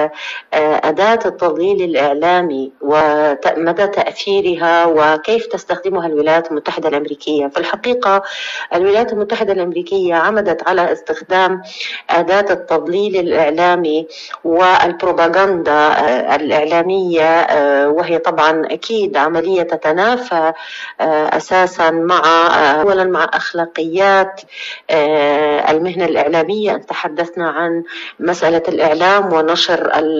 أداة التضليل الإعلامي ومدى تأثيرها وكيف تستخدمها الولايات المتحدة الأمريكية. في الحقيقة الولايات المتحدة الأمريكية عمدت على استخدام أداة التضليل الإعلامي والبروباغندا الإعلامية، وهي طبعا أكيد عملية تتنافى أساسا مع أولا مع أخلاقيات المهنة الإعلامية. تحدثنا عن مسألة الإعلام ونشر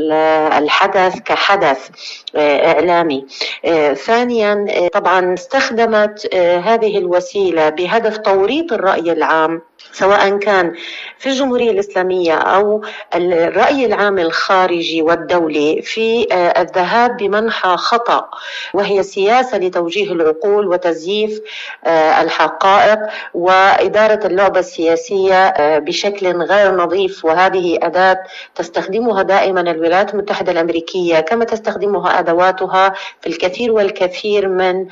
الحدث كحدث إعلامي. ثانيا طبعا استخدمت هذه الوسيلة بهدف توريط الرأي العام، سواء كان في الجمهورية الإسلامية أو الرأي العام الخارجي والدولي، في الذهاب بمنحى خطأ، وهي سياسة لتوجيه العقول وتزييف الحقائق وإدارة اللعبة السياسية بشكل غير نظيف. وهذه أداة تستخدمها دائما الولايات المتحدة الأمريكية كما تستخدمها أدواتها في الكثير والكثير من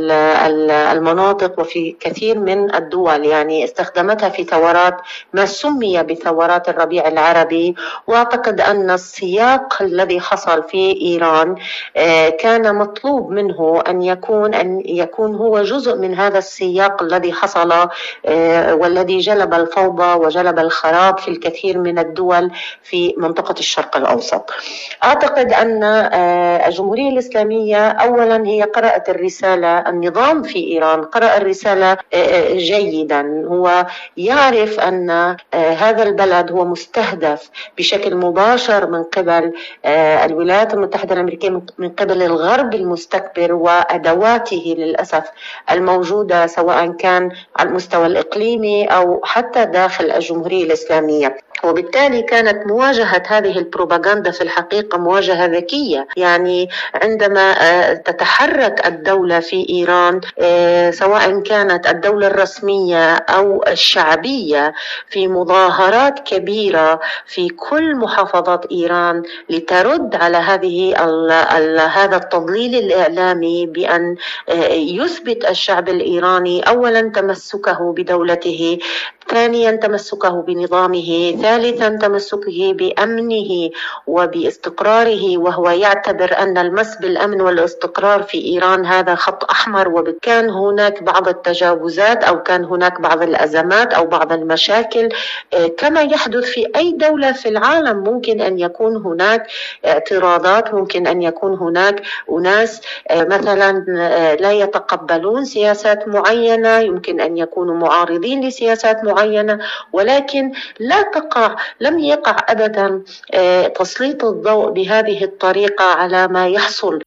المناطق وفي كثير من الدول. يعني استخدمتها في ثورات ما سمي بثورات الربيع العربي، وأعتقد أن السياق الذي حصل في إيران كان مطلوب منه أن يكون أن يكون هو جزء من هذا السياق الذي حصل والذي جلب الفوضى وجلب الخراب في الكثير من الدول في منطقة الشرق الأوسط. أعتقد أن الجمهورية الإسلامية أولا هي قرأت الرسالة، النظام في إيران قرأ الرسالة جيدا، هو يعرف أن هذا البلد هو مستهدف بشكل مباشر من قبل الولايات المتحدة الأمريكية، من قبل الغرب المستكبر وأدواته للأسف الموجودة سواء كان على المستوى الإقليمي أو حتى داخل الجمهورية الإسلامية. وبالتالي كانت مواجهة هذه البروباغندا في الحقيقة مواجهة ذكية. يعني عندما تتحرك الدولة في إيران، سواء كانت الدولة الرسمية أو الشعبية، في مظاهرات كبيرة في كل محافظات إيران لترد على هذه هذا التضليل الإعلامي بأن يثبت الشعب الإيراني أولا تمسكه بدولته، ثانيا تمسكه بنظامه، ثالثا تمسكه بأمنه وباستقراره، وهو يعتبر أن المس بالأمن والاستقرار في إيران هذا خط أحمر، وكان هناك بعض التجاوزات أو كان هناك بعض الأزمات أو بعض المشاكل كما يحدث في أي دولة في العالم. ممكن أن يكون هناك اعتراضات، ممكن أن يكون هناك أناس مثلا لا يتقبلون سياسات معينة، يمكن أن يكونوا معارضين لسياسات معينة، ولكن لا تقع لم يقع أبدا تسليط الضوء بهذه الطريقة على ما يحصل.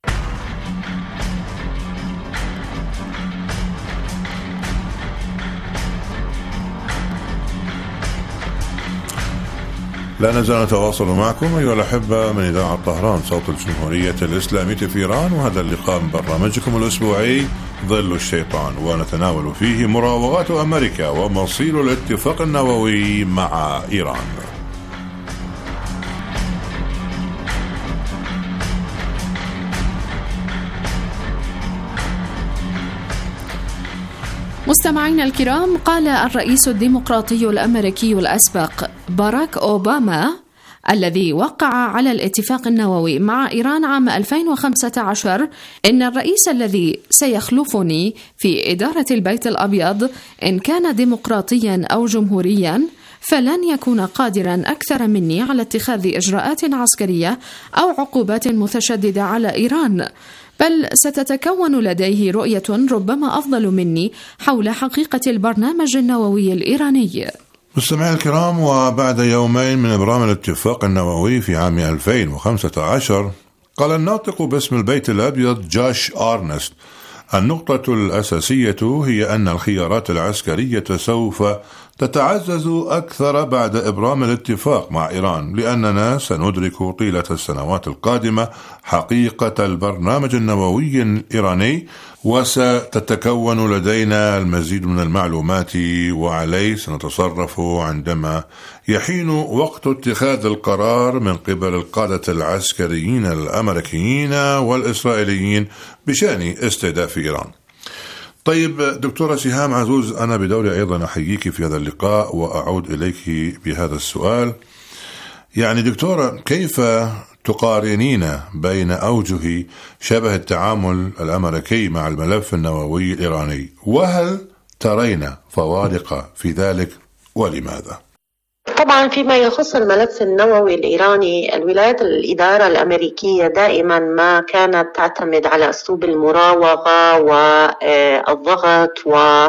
لا نزال نتواصل معكم أيها الأحبة من إذاعة طهران صوت الجمهورية الإسلامية في إيران، وهذا اللقاء من برنامجكم الأسبوعي ظل الشيطان، ونتناول فيه مراوغات أمريكا ومصير الاتفاق النووي مع إيران. مستمعينا الكرام، قال الرئيس الديمقراطي الأمريكي الأسبق باراك أوباما الذي وقع على الاتفاق النووي مع إيران عام ألفين وخمسة عشر إن الرئيس الذي سيخلفني في إدارة البيت الأبيض إن كان ديمقراطيا أو جمهوريا فلن يكون قادرا أكثر مني على اتخاذ إجراءات عسكرية أو عقوبات متشددة على إيران، بل ستتكون لديه رؤية ربما أفضل مني حول حقيقة البرنامج النووي الإيراني. مستمعي الكرام، وبعد يومين من إبرام الاتفاق النووي في عام ألفين وخمسة عشر، قال الناطق باسم البيت الأبيض جاش آرنست: النقطة الأساسية هي أن الخيارات العسكرية سوف تتعزز أكثر بعد إبرام الاتفاق مع إيران، لأننا سندرك طيلة السنوات القادمة حقيقة البرنامج النووي الإيراني، وستتكون لدينا المزيد من المعلومات، وعليه سنتصرف عندما يحين وقت اتخاذ القرار من قبل القادة العسكريين الأمريكيين والإسرائيليين بشأن استهداف إيران. طيب دكتورة سهام عزوز، أنا بدوري أيضا أحييك في هذا اللقاء وأعود إليك بهذا السؤال. يعني دكتورة، كيف تقارنين بين أوجه شبه التعامل الأمريكي مع الملف النووي الإيراني، وهل ترين فوارق في ذلك ولماذا؟ طبعا فيما يخص الملف النووي الإيراني، الولايات الإدارة الأمريكية دائما ما كانت تعتمد على أسلوب المراوغة والضغط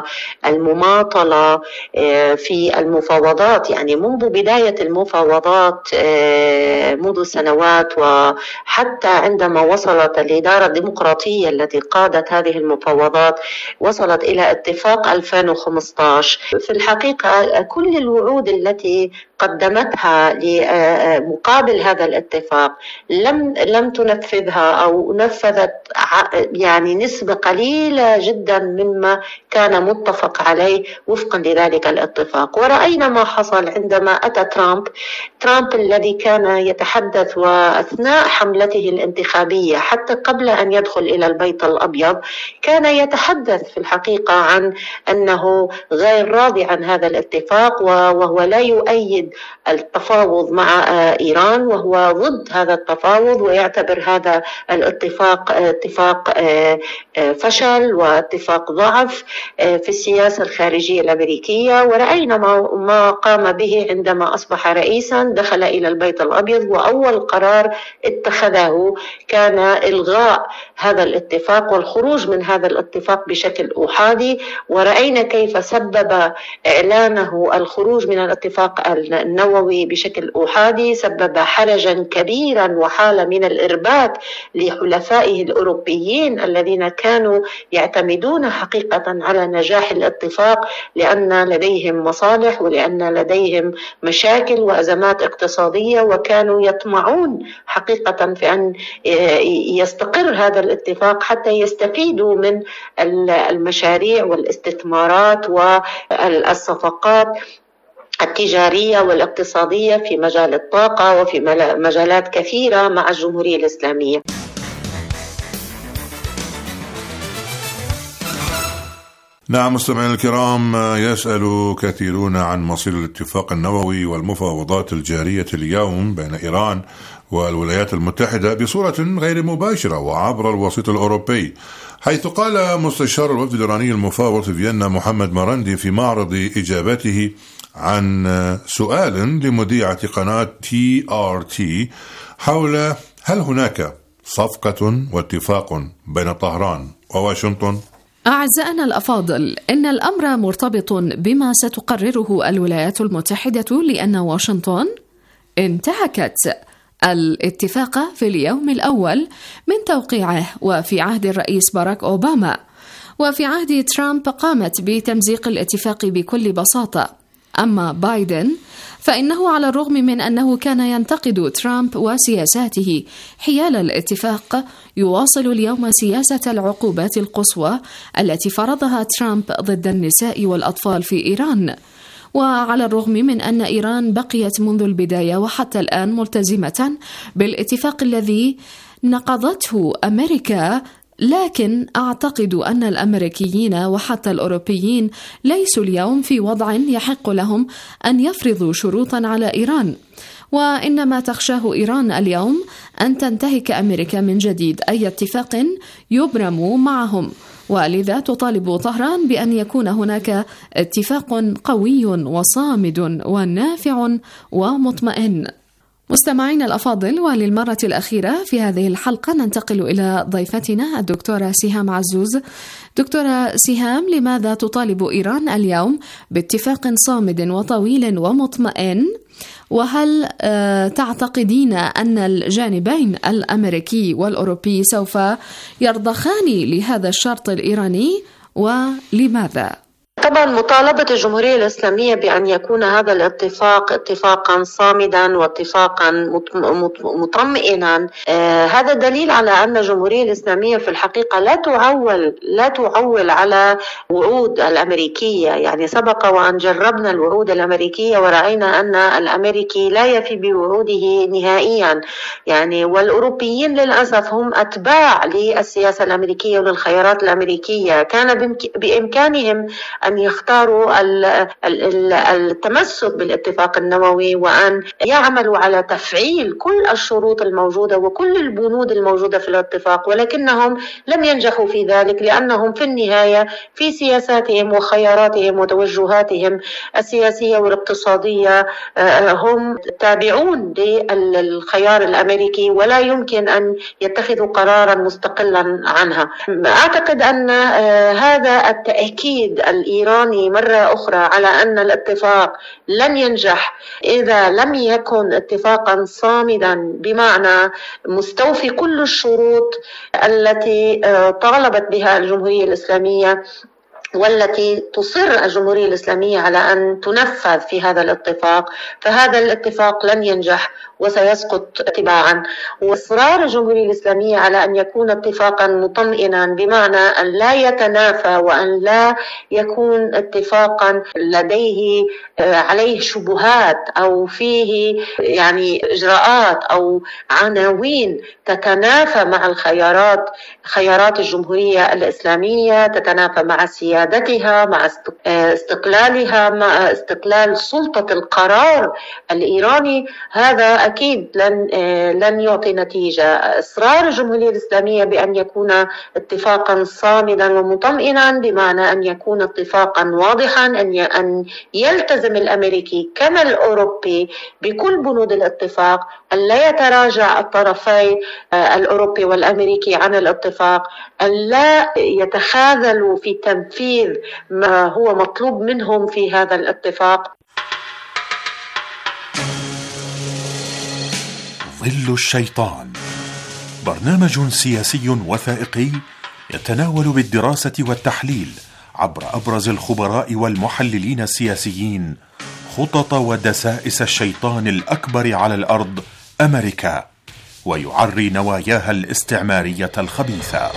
والمماطلة في المفاوضات، يعني منذ بداية المفاوضات منذ سنوات، وحتى عندما وصلت الإدارة الديمقراطية التي قادت هذه المفاوضات وصلت إلى اتفاق ألفين وخمسة عشر. في الحقيقة كل الوعود التي قدمتها لمقابل هذا الاتفاق لم لم تنفذها أو نفذت يعني نسبة قليلة جدا مما كان متفق عليه وفقا لذلك الاتفاق. ورأينا ما حصل عندما أتى ترامب ترامب الذي كان يتحدث وأثناء حملته الانتخابية حتى قبل أن يدخل إلى البيت الأبيض كان يتحدث في الحقيقة عن أنه غير راضي عن هذا الاتفاق، وهو لا يؤيد التفاوض مع إيران، وهو ضد هذا التفاوض ويعتبر هذا الاتفاق اتفاق فشل واتفاق ضعف في السياسة الخارجية الأمريكية. ورأينا ما قام به عندما أصبح رئيسا، دخل إلى البيت الأبيض وأول قرار اتخذه كان إلغاء هذا الاتفاق والخروج من هذا الاتفاق بشكل أحادي. ورأينا كيف سبب إعلانه الخروج من الاتفاق النووي بشكل أحادي سبب حرجا كبيرا وحالة من الإرباك لحلفائه الأوروبيين الذين كانوا يعتمدون حقيقة على نجاح الاتفاق، لأن لديهم مصالح ولأن لديهم مشاكل وأزمات اقتصادية، وكانوا يطمعون حقيقة في أن يستقر هذا الاتفاق حتى يستفيدوا من المشاريع والاستثمارات والصفقات التجارية والاقتصادية في مجال الطاقة وفي مجالات كثيرة مع الجمهورية الإسلامية. نعم مستمعينا الكرام، يسأل كثيرون عن مصير الاتفاق النووي والمفاوضات الجارية اليوم بين إيران والولايات المتحدة بصورة غير مباشرة وعبر الوسيط الأوروبي، حيث قال مستشار الوفد الإيراني المفاوض في فيينا محمد مرندي في معرض إجابته عن سؤال لمذيعة قناة تي آر تي حول هل هناك صفقة واتفاق بين طهران وواشنطن. أعزائنا الأفاضل، إن الأمر مرتبط بما ستقرره الولايات المتحدة، لأن واشنطن انتهكت الاتفاق في اليوم الأول من توقيعه، وفي عهد الرئيس باراك أوباما، وفي عهد ترامب قامت بتمزيق الاتفاق بكل بساطة. أما بايدن فإنه على الرغم من أنه كان ينتقد ترامب وسياساته حيال الاتفاق، يواصل اليوم سياسة العقوبات القصوى التي فرضها ترامب ضد النساء والأطفال في إيران. وعلى الرغم من أن إيران بقيت منذ البداية وحتى الآن ملتزمة بالاتفاق الذي نقضته أمريكا، لكن أعتقد أن الأمريكيين وحتى الأوروبيين ليسوا اليوم في وضع يحق لهم أن يفرضوا شروطا على إيران، وإنما تخشاه إيران اليوم أن تنتهك أمريكا من جديد أي اتفاق يبرم معهم، ولذا تطالب طهران بأن يكون هناك اتفاق قوي وصامد ونافع ومطمئن. مستمعين الأفاضل، وللمرة الأخيرة في هذه الحلقة ننتقل إلى ضيفتنا الدكتورة سهام عزوز. دكتورة سهام، لماذا تطالب إيران اليوم باتفاق صامد وطويل ومطمئن؟ وهل تعتقدين أن الجانبين الأمريكي والأوروبي سوف يرضخان لهذا الشرط الإيراني، ولماذا؟ طبعا مطالبة الجمهورية الإسلامية بأن يكون هذا الاتفاق اتفاقا صامدا واتفاقا مطمئنا، آه هذا دليل على أن الجمهورية الإسلامية في الحقيقة لا تعول لا تعول على وعود الأمريكية. يعني سبق وأن جربنا الوعود الأمريكية ورأينا أن الأمريكي لا يفي بوعوده نهائيا، يعني والأوروبيين للأسف هم أتباع للسياسة الأمريكية وللخيارات الأمريكية. كان بإمكانهم أن يختاروا التمسك بالاتفاق النووي وأن يعملوا على تفعيل كل الشروط الموجودة وكل البنود الموجودة في الاتفاق، ولكنهم لم ينجحوا في ذلك، لأنهم في النهاية في سياساتهم وخياراتهم وتوجهاتهم السياسية والاقتصادية هم تابعون للخيار الأمريكي ولا يمكن أن يتخذوا قرارا مستقلا عنها. أعتقد أن هذا التأكيد الإيراني مرة أخرى على أن الاتفاق لن ينجح إذا لم يكن اتفاقا صامدا بمعنى مستوفي كل الشروط التي طالبت بها الجمهورية الإسلامية والتي تصر الجمهورية الإسلامية على أن تنفذ في هذا الاتفاق، فهذا الاتفاق لن ينجح وسيسقط تباعا. وإصرار الجمهورية الإسلامية على أن يكون اتفاقا مطمئنا بمعنى أن لا يتنافى وأن لا يكون اتفاقا لديه عليه شبهات أو فيه يعني إجراءات أو عناوين تتنافى مع الخيارات خيارات الجمهورية الإسلامية، تتنافى مع سيادتها، مع استقلالها، مع استقلال سلطة القرار الإيراني. هذا أكيد لن لن يعطي نتيجة. إصرار الجمهورية الإسلامية بأن يكون اتفاقا صامدا ومطمئنا بمعنى أن يكون اتفاقا واضحا، أن أن يلتزم الأمريكي كما الأوروبي بكل بنود الاتفاق، أن لا يتراجع الطرفين الأوروبي والأمريكي عن الاتفاق، أن لا يتخاذلوا في تنفيذ ما هو مطلوب منهم في هذا الاتفاق. ظل الشيطان، برنامج سياسي وثائقي يتناول بالدراسة والتحليل عبر أبرز الخبراء والمحللين السياسيين خطط ودسائس الشيطان الأكبر على الأرض أمريكا، ويعري نواياها الاستعمارية الخبيثة.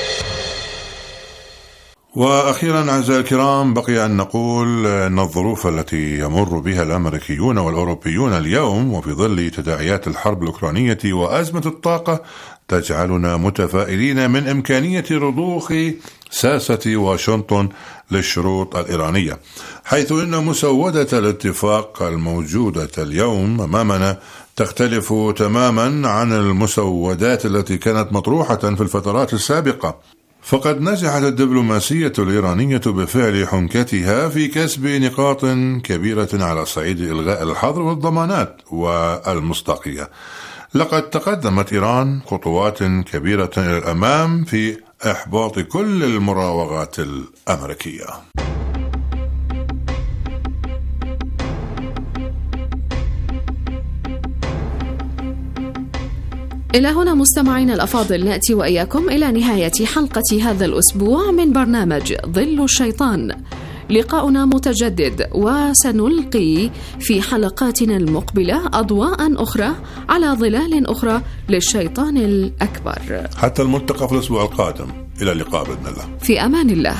وأخيرا أعزائي الكرام، بقي أن نقول أن الظروف التي يمر بها الأمريكيون والأوروبيون اليوم وفي ظل تداعيات الحرب الأوكرانية وأزمة الطاقة تجعلنا متفائلين من إمكانية رضوخ ساسة واشنطن للشروط الإيرانية، حيث إن مسودة الاتفاق الموجودة اليوم أمامنا تختلف تماما عن المسودات التي كانت مطروحة في الفترات السابقة. فقد نجحت الدبلوماسية الإيرانية بفعل حنكتها في كسب نقاط كبيرة على صعيد إلغاء الحظر والضمانات والمصداقية. لقد تقدمت إيران خطوات كبيرة إلى الأمام في إحباط كل المراوغات الأمريكية. إلى هنا مستمعينا الأفاضل نأتي وإياكم إلى نهاية حلقة هذا الأسبوع من برنامج ظل الشيطان. لقاؤنا متجدد، وسنلقي في حلقاتنا المقبلة أضواء أخرى على ظلال أخرى للشيطان الأكبر. حتى الملتقى في الأسبوع القادم، إلى اللقاء بإذن الله. في أمان الله.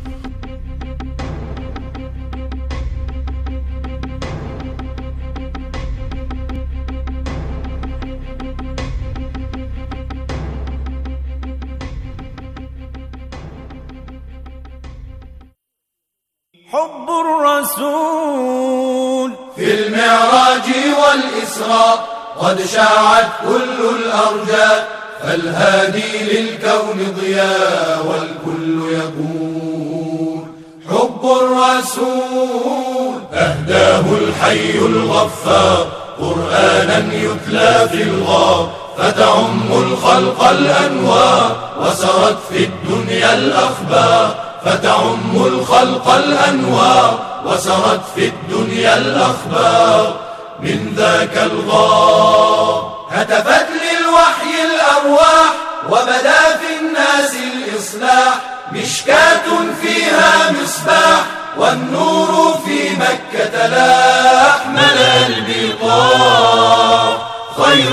حب الرسول في المعراج والإسراء قد شاعت كل الأرجاء، فالهادي للكون ضياء والكل يقول حب الرسول. أهداه الحي الغفار قرآنا يتلى في الغار، فتعم الخلق الأنوار وسرت في الدنيا الأخبار، فتعم الخلق الأنوار وسرت في الدنيا الأخبار. من ذاك الغار هتفت للوحي الأرواح، وبدا في الناس الإصلاح، مشكاة فيها مصباح والنور في مكة لاح. ملأ البطاح خير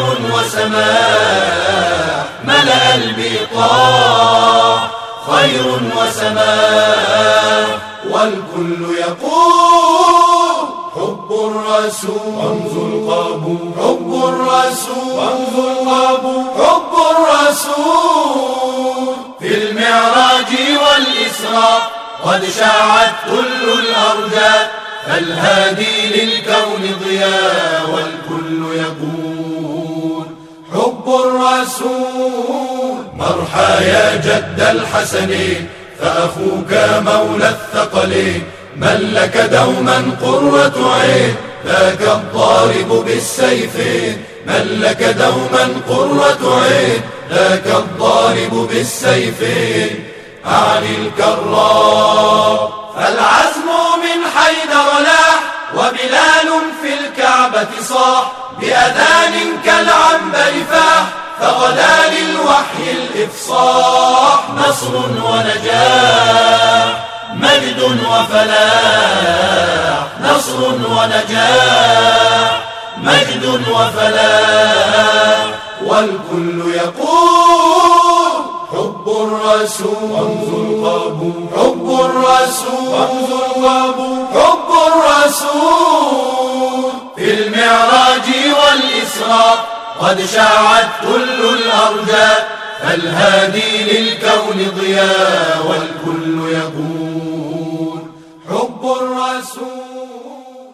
وسماح، ملأ البطاح خير وسماح، والكل يقول حب الرسول رمز القبول، حب الرسول رمز القبول، حب الرسول. في المعراج والإسراء قد شاعت كل الأرجاء، فالهادي للكون ضياء والكل يقول حب الرسول. مرحى يا جد الحسنين، فأخوك مولى الثقلين، من لك دوما قرة عين، ذاك الضارب بالسيفين، من لك دوما قرة عين، ذاك الضارب بالسيفين. أعني الكرار فالعزم من حيدر لاح، وبلال في الكعبة صاح، بأذان كالعنبر فاح، فغدا للوحي الإفصاح. نصر ونجاح، مجد وفلاح، نصر ونجاح، مجد وفلاح، والكل يقول حب الرسول رمز القبول، حب الرسول رمز القبول، حب الرسول. في المعراج والإسراء قد شاعت كل الأرجاء، فالهادي للكون ضياء والكل يقول حب الرسول.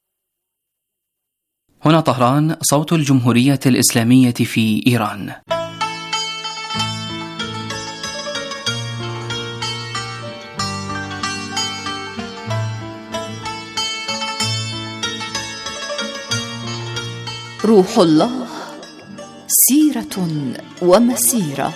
هنا طهران، صوت الجمهورية الإسلامية في إيران. روح الله، سيرة ومسيرة.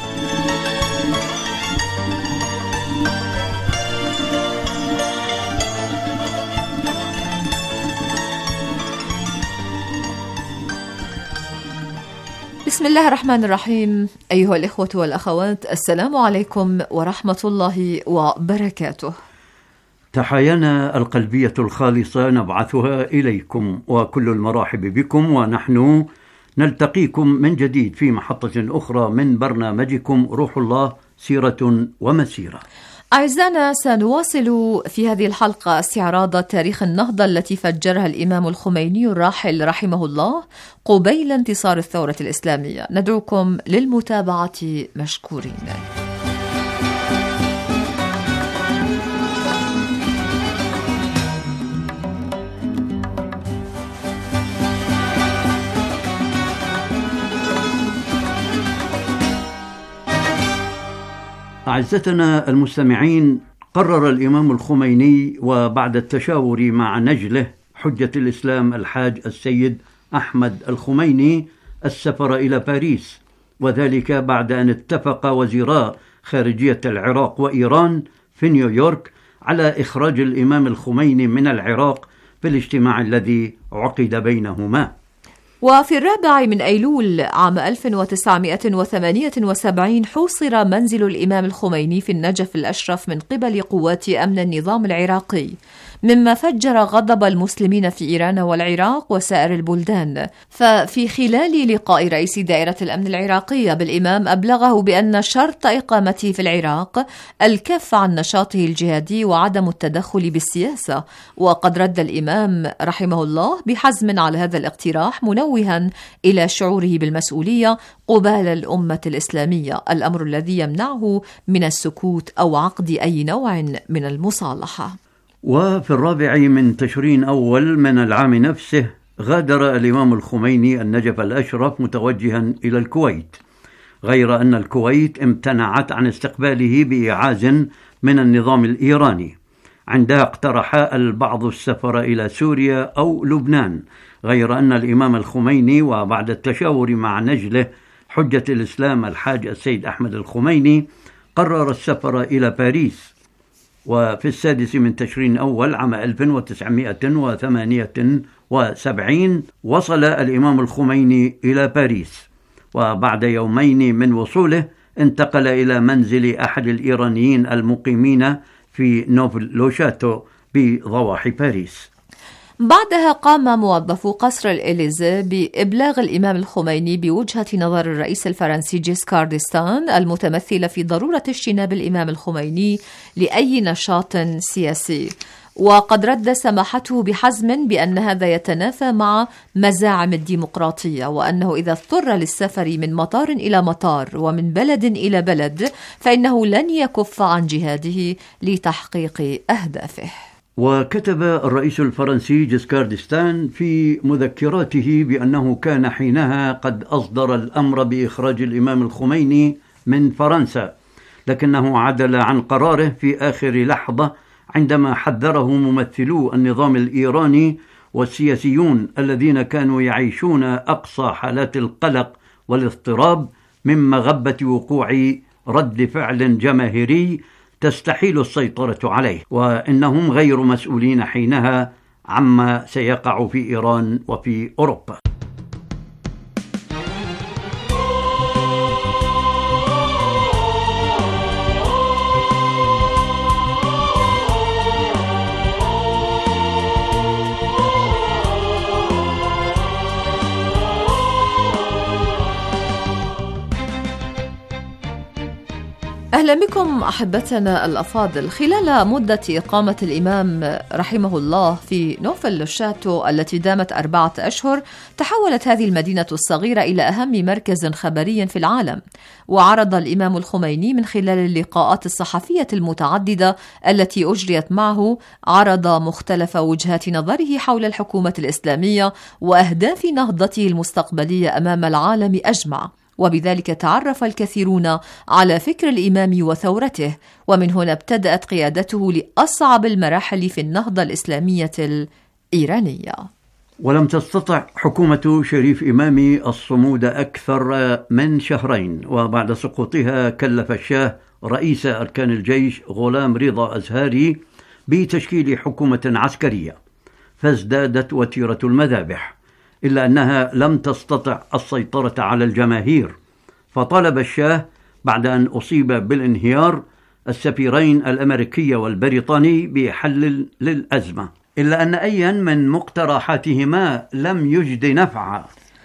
بسم الله الرحمن الرحيم. أيها الإخوة والأخوات، السلام عليكم ورحمة الله وبركاته. تحايانا القلبية الخالصة نبعثها إليكم، وكل المراحب بكم، ونحن نلتقيكم من جديد في محطة أخرى من برنامجكم روح الله، سيرة ومسيرة. أعزائنا، سنواصل في هذه الحلقة استعراض تاريخ النهضة التي فجرها الإمام الخميني الراحل رحمه الله قبيل انتصار الثورة الإسلامية. ندعوكم للمتابعة مشكورين. أعزتنا المستمعين، قرر الإمام الخميني وبعد التشاور مع نجله حجة الإسلام الحاج السيد أحمد الخميني السفر إلى باريس، وذلك بعد أن اتفق وزيراء خارجية العراق وإيران في نيويورك على إخراج الإمام الخميني من العراق في الاجتماع الذي عقد بينهما. وفي الرابع من أيلول عام ألف وتسعمائة وثمانية وسبعين حوصر منزل الإمام الخميني في النجف الأشرف من قبل قوات أمن النظام العراقي، مما فجر غضب المسلمين في إيران والعراق وسائر البلدان. ففي خلال لقاء رئيس دائرة الأمن العراقية بالإمام أبلغه بأن شرط إقامته في العراق الكف عن نشاطه الجهادي وعدم التدخل بالسياسة. وقد رد الإمام رحمه الله بحزم على هذا الاقتراح، منوها إلى شعوره بالمسؤولية قبال الأمة الإسلامية، الأمر الذي يمنعه من السكوت أو عقد أي نوع من المصالحة. وفي الرابع من تشرين أول من العام نفسه غادر الإمام الخميني النجف الأشرف متوجها إلى الكويت، غير أن الكويت امتنعت عن استقباله بإعاز من النظام الإيراني. عندها اقترح البعض السفر إلى سوريا أو لبنان، غير أن الإمام الخميني وبعد التشاور مع نجله حجة الإسلام الحاج السيد أحمد الخميني قرر السفر إلى باريس. وفي السادس من تشرين أول عام ألف وتسعمائة وثمانية وسبعين وصل الإمام الخميني إلى باريس، وبعد يومين من وصوله انتقل إلى منزل أحد الإيرانيين المقيمين في نوفل لوشاتو بضواحي باريس. بعدها قام موظفو قصر الإليزيه بإبلاغ الإمام الخميني بوجهة نظر الرئيس الفرنسي جيسكار ديستان المتمثلة في ضرورة اجتناب الإمام الخميني لأي نشاط سياسي. وقد رد سماحته بحزم بأن هذا يتنافى مع مزاعم الديمقراطية، وأنه إذا اضطر للسفر من مطار إلى مطار ومن بلد إلى بلد فإنه لن يكف عن جهاده لتحقيق أهدافه. وكتب الرئيس الفرنسي جيسكار ديستان في مذكراته بأنه كان حينها قد أصدر الأمر بإخراج الإمام الخميني من فرنسا، لكنه عدل عن قراره في آخر لحظة عندما حذره ممثلو النظام الإيراني والسياسيون الذين كانوا يعيشون أقصى حالات القلق والاضطراب من مغبة وقوع رد فعل جماهيري تستحيل السيطرة عليه، وإنهم غير مسؤولين حينها عما سيقع في إيران وفي أوروبا. أهلا بكم أحبتنا الأفاضل. خلال مدة إقامة الإمام رحمه الله في نوفل لوشاتو التي دامت أربعة أشهر، تحولت هذه المدينة الصغيرة إلى أهم مركز خبري في العالم. وعرض الإمام الخميني من خلال اللقاءات الصحفية المتعددة التي أجريت معه عرض مختلف وجهات نظره حول الحكومة الإسلامية وأهداف نهضته المستقبلية أمام العالم أجمع، وبذلك تعرف الكثيرون على فكر الإمام وثورته، ومن هنا ابتدأت قيادته لأصعب المراحل في النهضة الإسلامية الإيرانية. ولم تستطع حكومة شريف إمامي الصمود أكثر من شهرين، وبعد سقوطها كلف الشاه رئيس أركان الجيش غلام رضا أزهاري بتشكيل حكومة عسكرية، فازدادت وتيرة المذابح، إلا أنها لم تستطع السيطرة على الجماهير، فطلب الشاه بعد أن أصيب بالانهيار السفيرين الأمريكي والبريطاني بحل للأزمة، إلا أن أيا من مقترحاتهما لم يجد نفعا.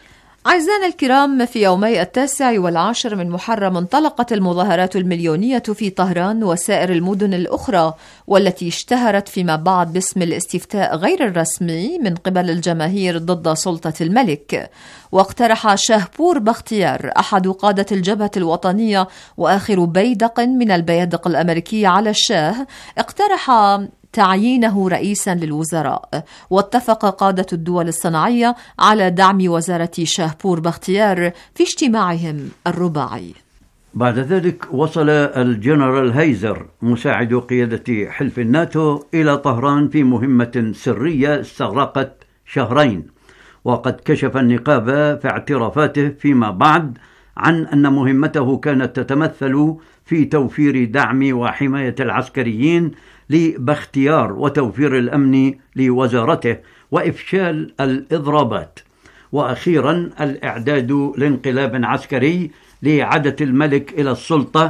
أعزائنا الكرام، في يومي التاسع والعاشر من محرم انطلقت المظاهرات المليونية في طهران وسائر المدن الأخرى، والتي اشتهرت فيما بعد باسم الاستفتاء غير الرسمي من قبل الجماهير ضد سلطة الملك. واقترح شاهبور بختيار أحد قادة الجبهة الوطنية وآخر بيدق من البيادق الأمريكية على الشاه، اقترح تعيينه رئيسا للوزراء، واتفق قادة الدول الصناعية على دعم وزارة شاهبور بختيار في اجتماعهم الرباعي. بعد ذلك وصل الجنرال هايزر مساعد قيادة حلف الناتو إلى طهران في مهمة سرية استغرقت شهرين، وقد كشف النقاب في اعترافاته فيما بعد عن أن مهمته كانت تتمثل في توفير دعم وحماية العسكريين لبختيار وتوفير الأمن لوزارته وإفشال الإضرابات، وأخيرا الإعداد لانقلاب عسكري لإعادة الملك إلى السلطة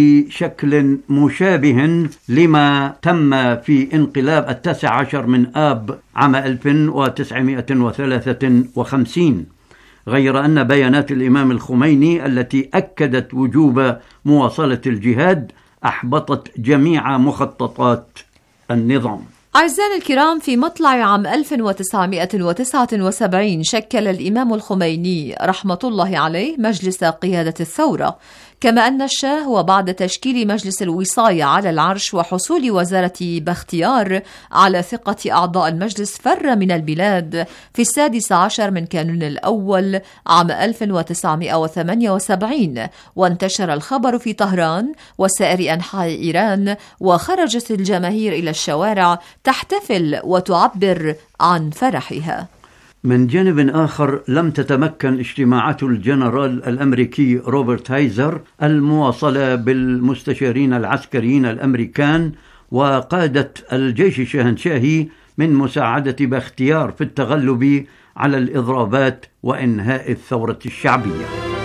بشكل مشابه لما تم في انقلاب التاسع عشر من آب عام ألف وتسعمائة وثلاثة وخمسين، غير أن بيانات الإمام الخميني التي أكدت وجوب مواصلة الجهاد أحبطت جميع مخططات النظام. أعزائنا الكرام، في مطلع عام ألف وتسعمائة وتسعة وسبعين شكل الإمام الخميني رحمة الله عليه مجلس قيادة الثورة، كما أن الشاه وبعد تشكيل مجلس الوصاية على العرش وحصول وزارة بختيار على ثقة أعضاء المجلس فر من البلاد في السادس عشر من كانون الأول عام ألف وتسعمائة وثمانية وسبعين، وانتشر الخبر في طهران وسائر أنحاء إيران، وخرجت الجماهير إلى الشوارع تحتفل وتعبر عن فرحها. من جانب آخر، لم تتمكن اجتماعات الجنرال الأمريكي روبرت هايزر المواصلة بالمستشارين العسكريين الأمريكان وقادة الجيش الشاهنشاهي من مساعدة بختيار في التغلب على الإضرابات وإنهاء الثورة الشعبية.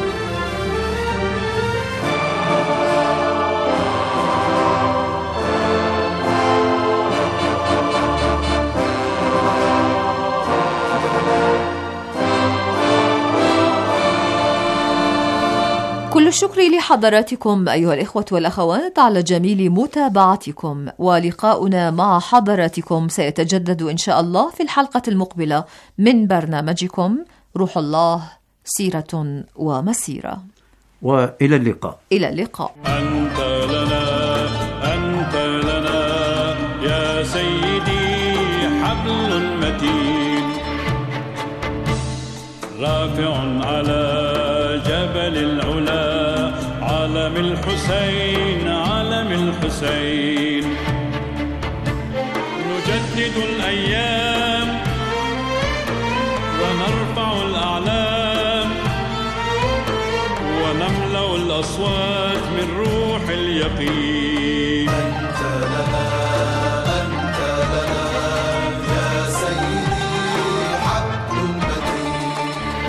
كل الشكر لحضراتكم أيها الإخوة والأخوات على جميل متابعتكم، ولقاؤنا مع حضراتكم سيتجدد إن شاء الله في الحلقة المقبلة من برنامجكم روح الله سيرة ومسيرة. وإلى اللقاء. إلى اللقاء. أنت لنا أنت لنا يا سيدي حبل متين رافع على جبل العلا علم الحسين علم الحسين. نجدد الأيام ونرفع الأعلام ونملأ الأصوات من روح اليقين. أنت لنا أنت لنا يا سيدي حبل متين.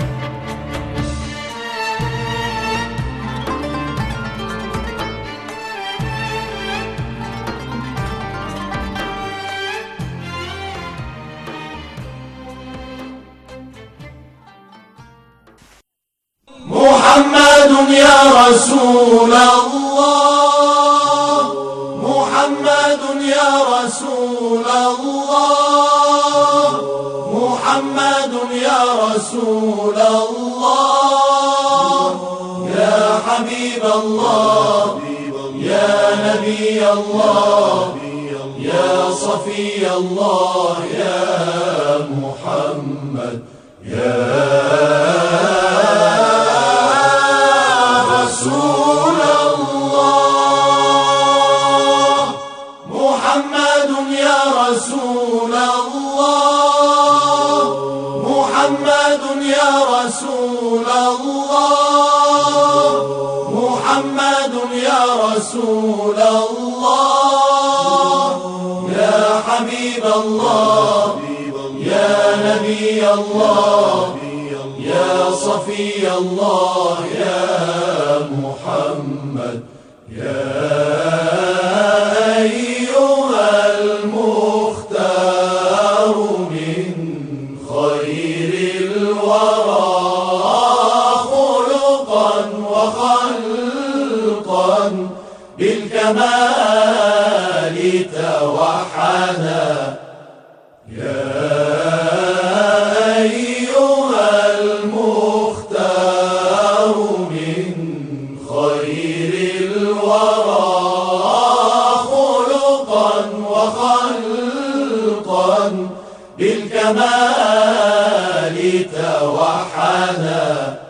محمد يا رسول الله محمد يا رسول الله محمد يا رسول الله يا حبيب الله يا نبي الله يا صفي الله يا محمد يا رسول الله محمد يا رسول الله محمد يا رسول الله محمد يا رسول الله يا حبيب الله يا نبي الله يا صفي الله يا محمد يا أيها المختار من خير الورى بالكمال توحدا. يا أيها المختار من خير الورى خلقا وخلقا بالكمال توحدا.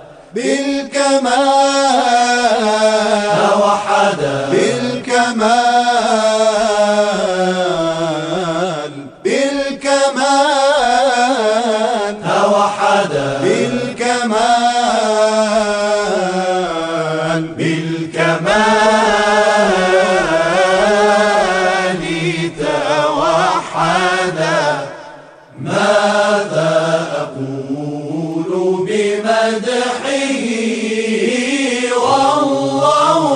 بالكمال توحدا. بالكمال بالكمال توحدا. بالكمال بالكمال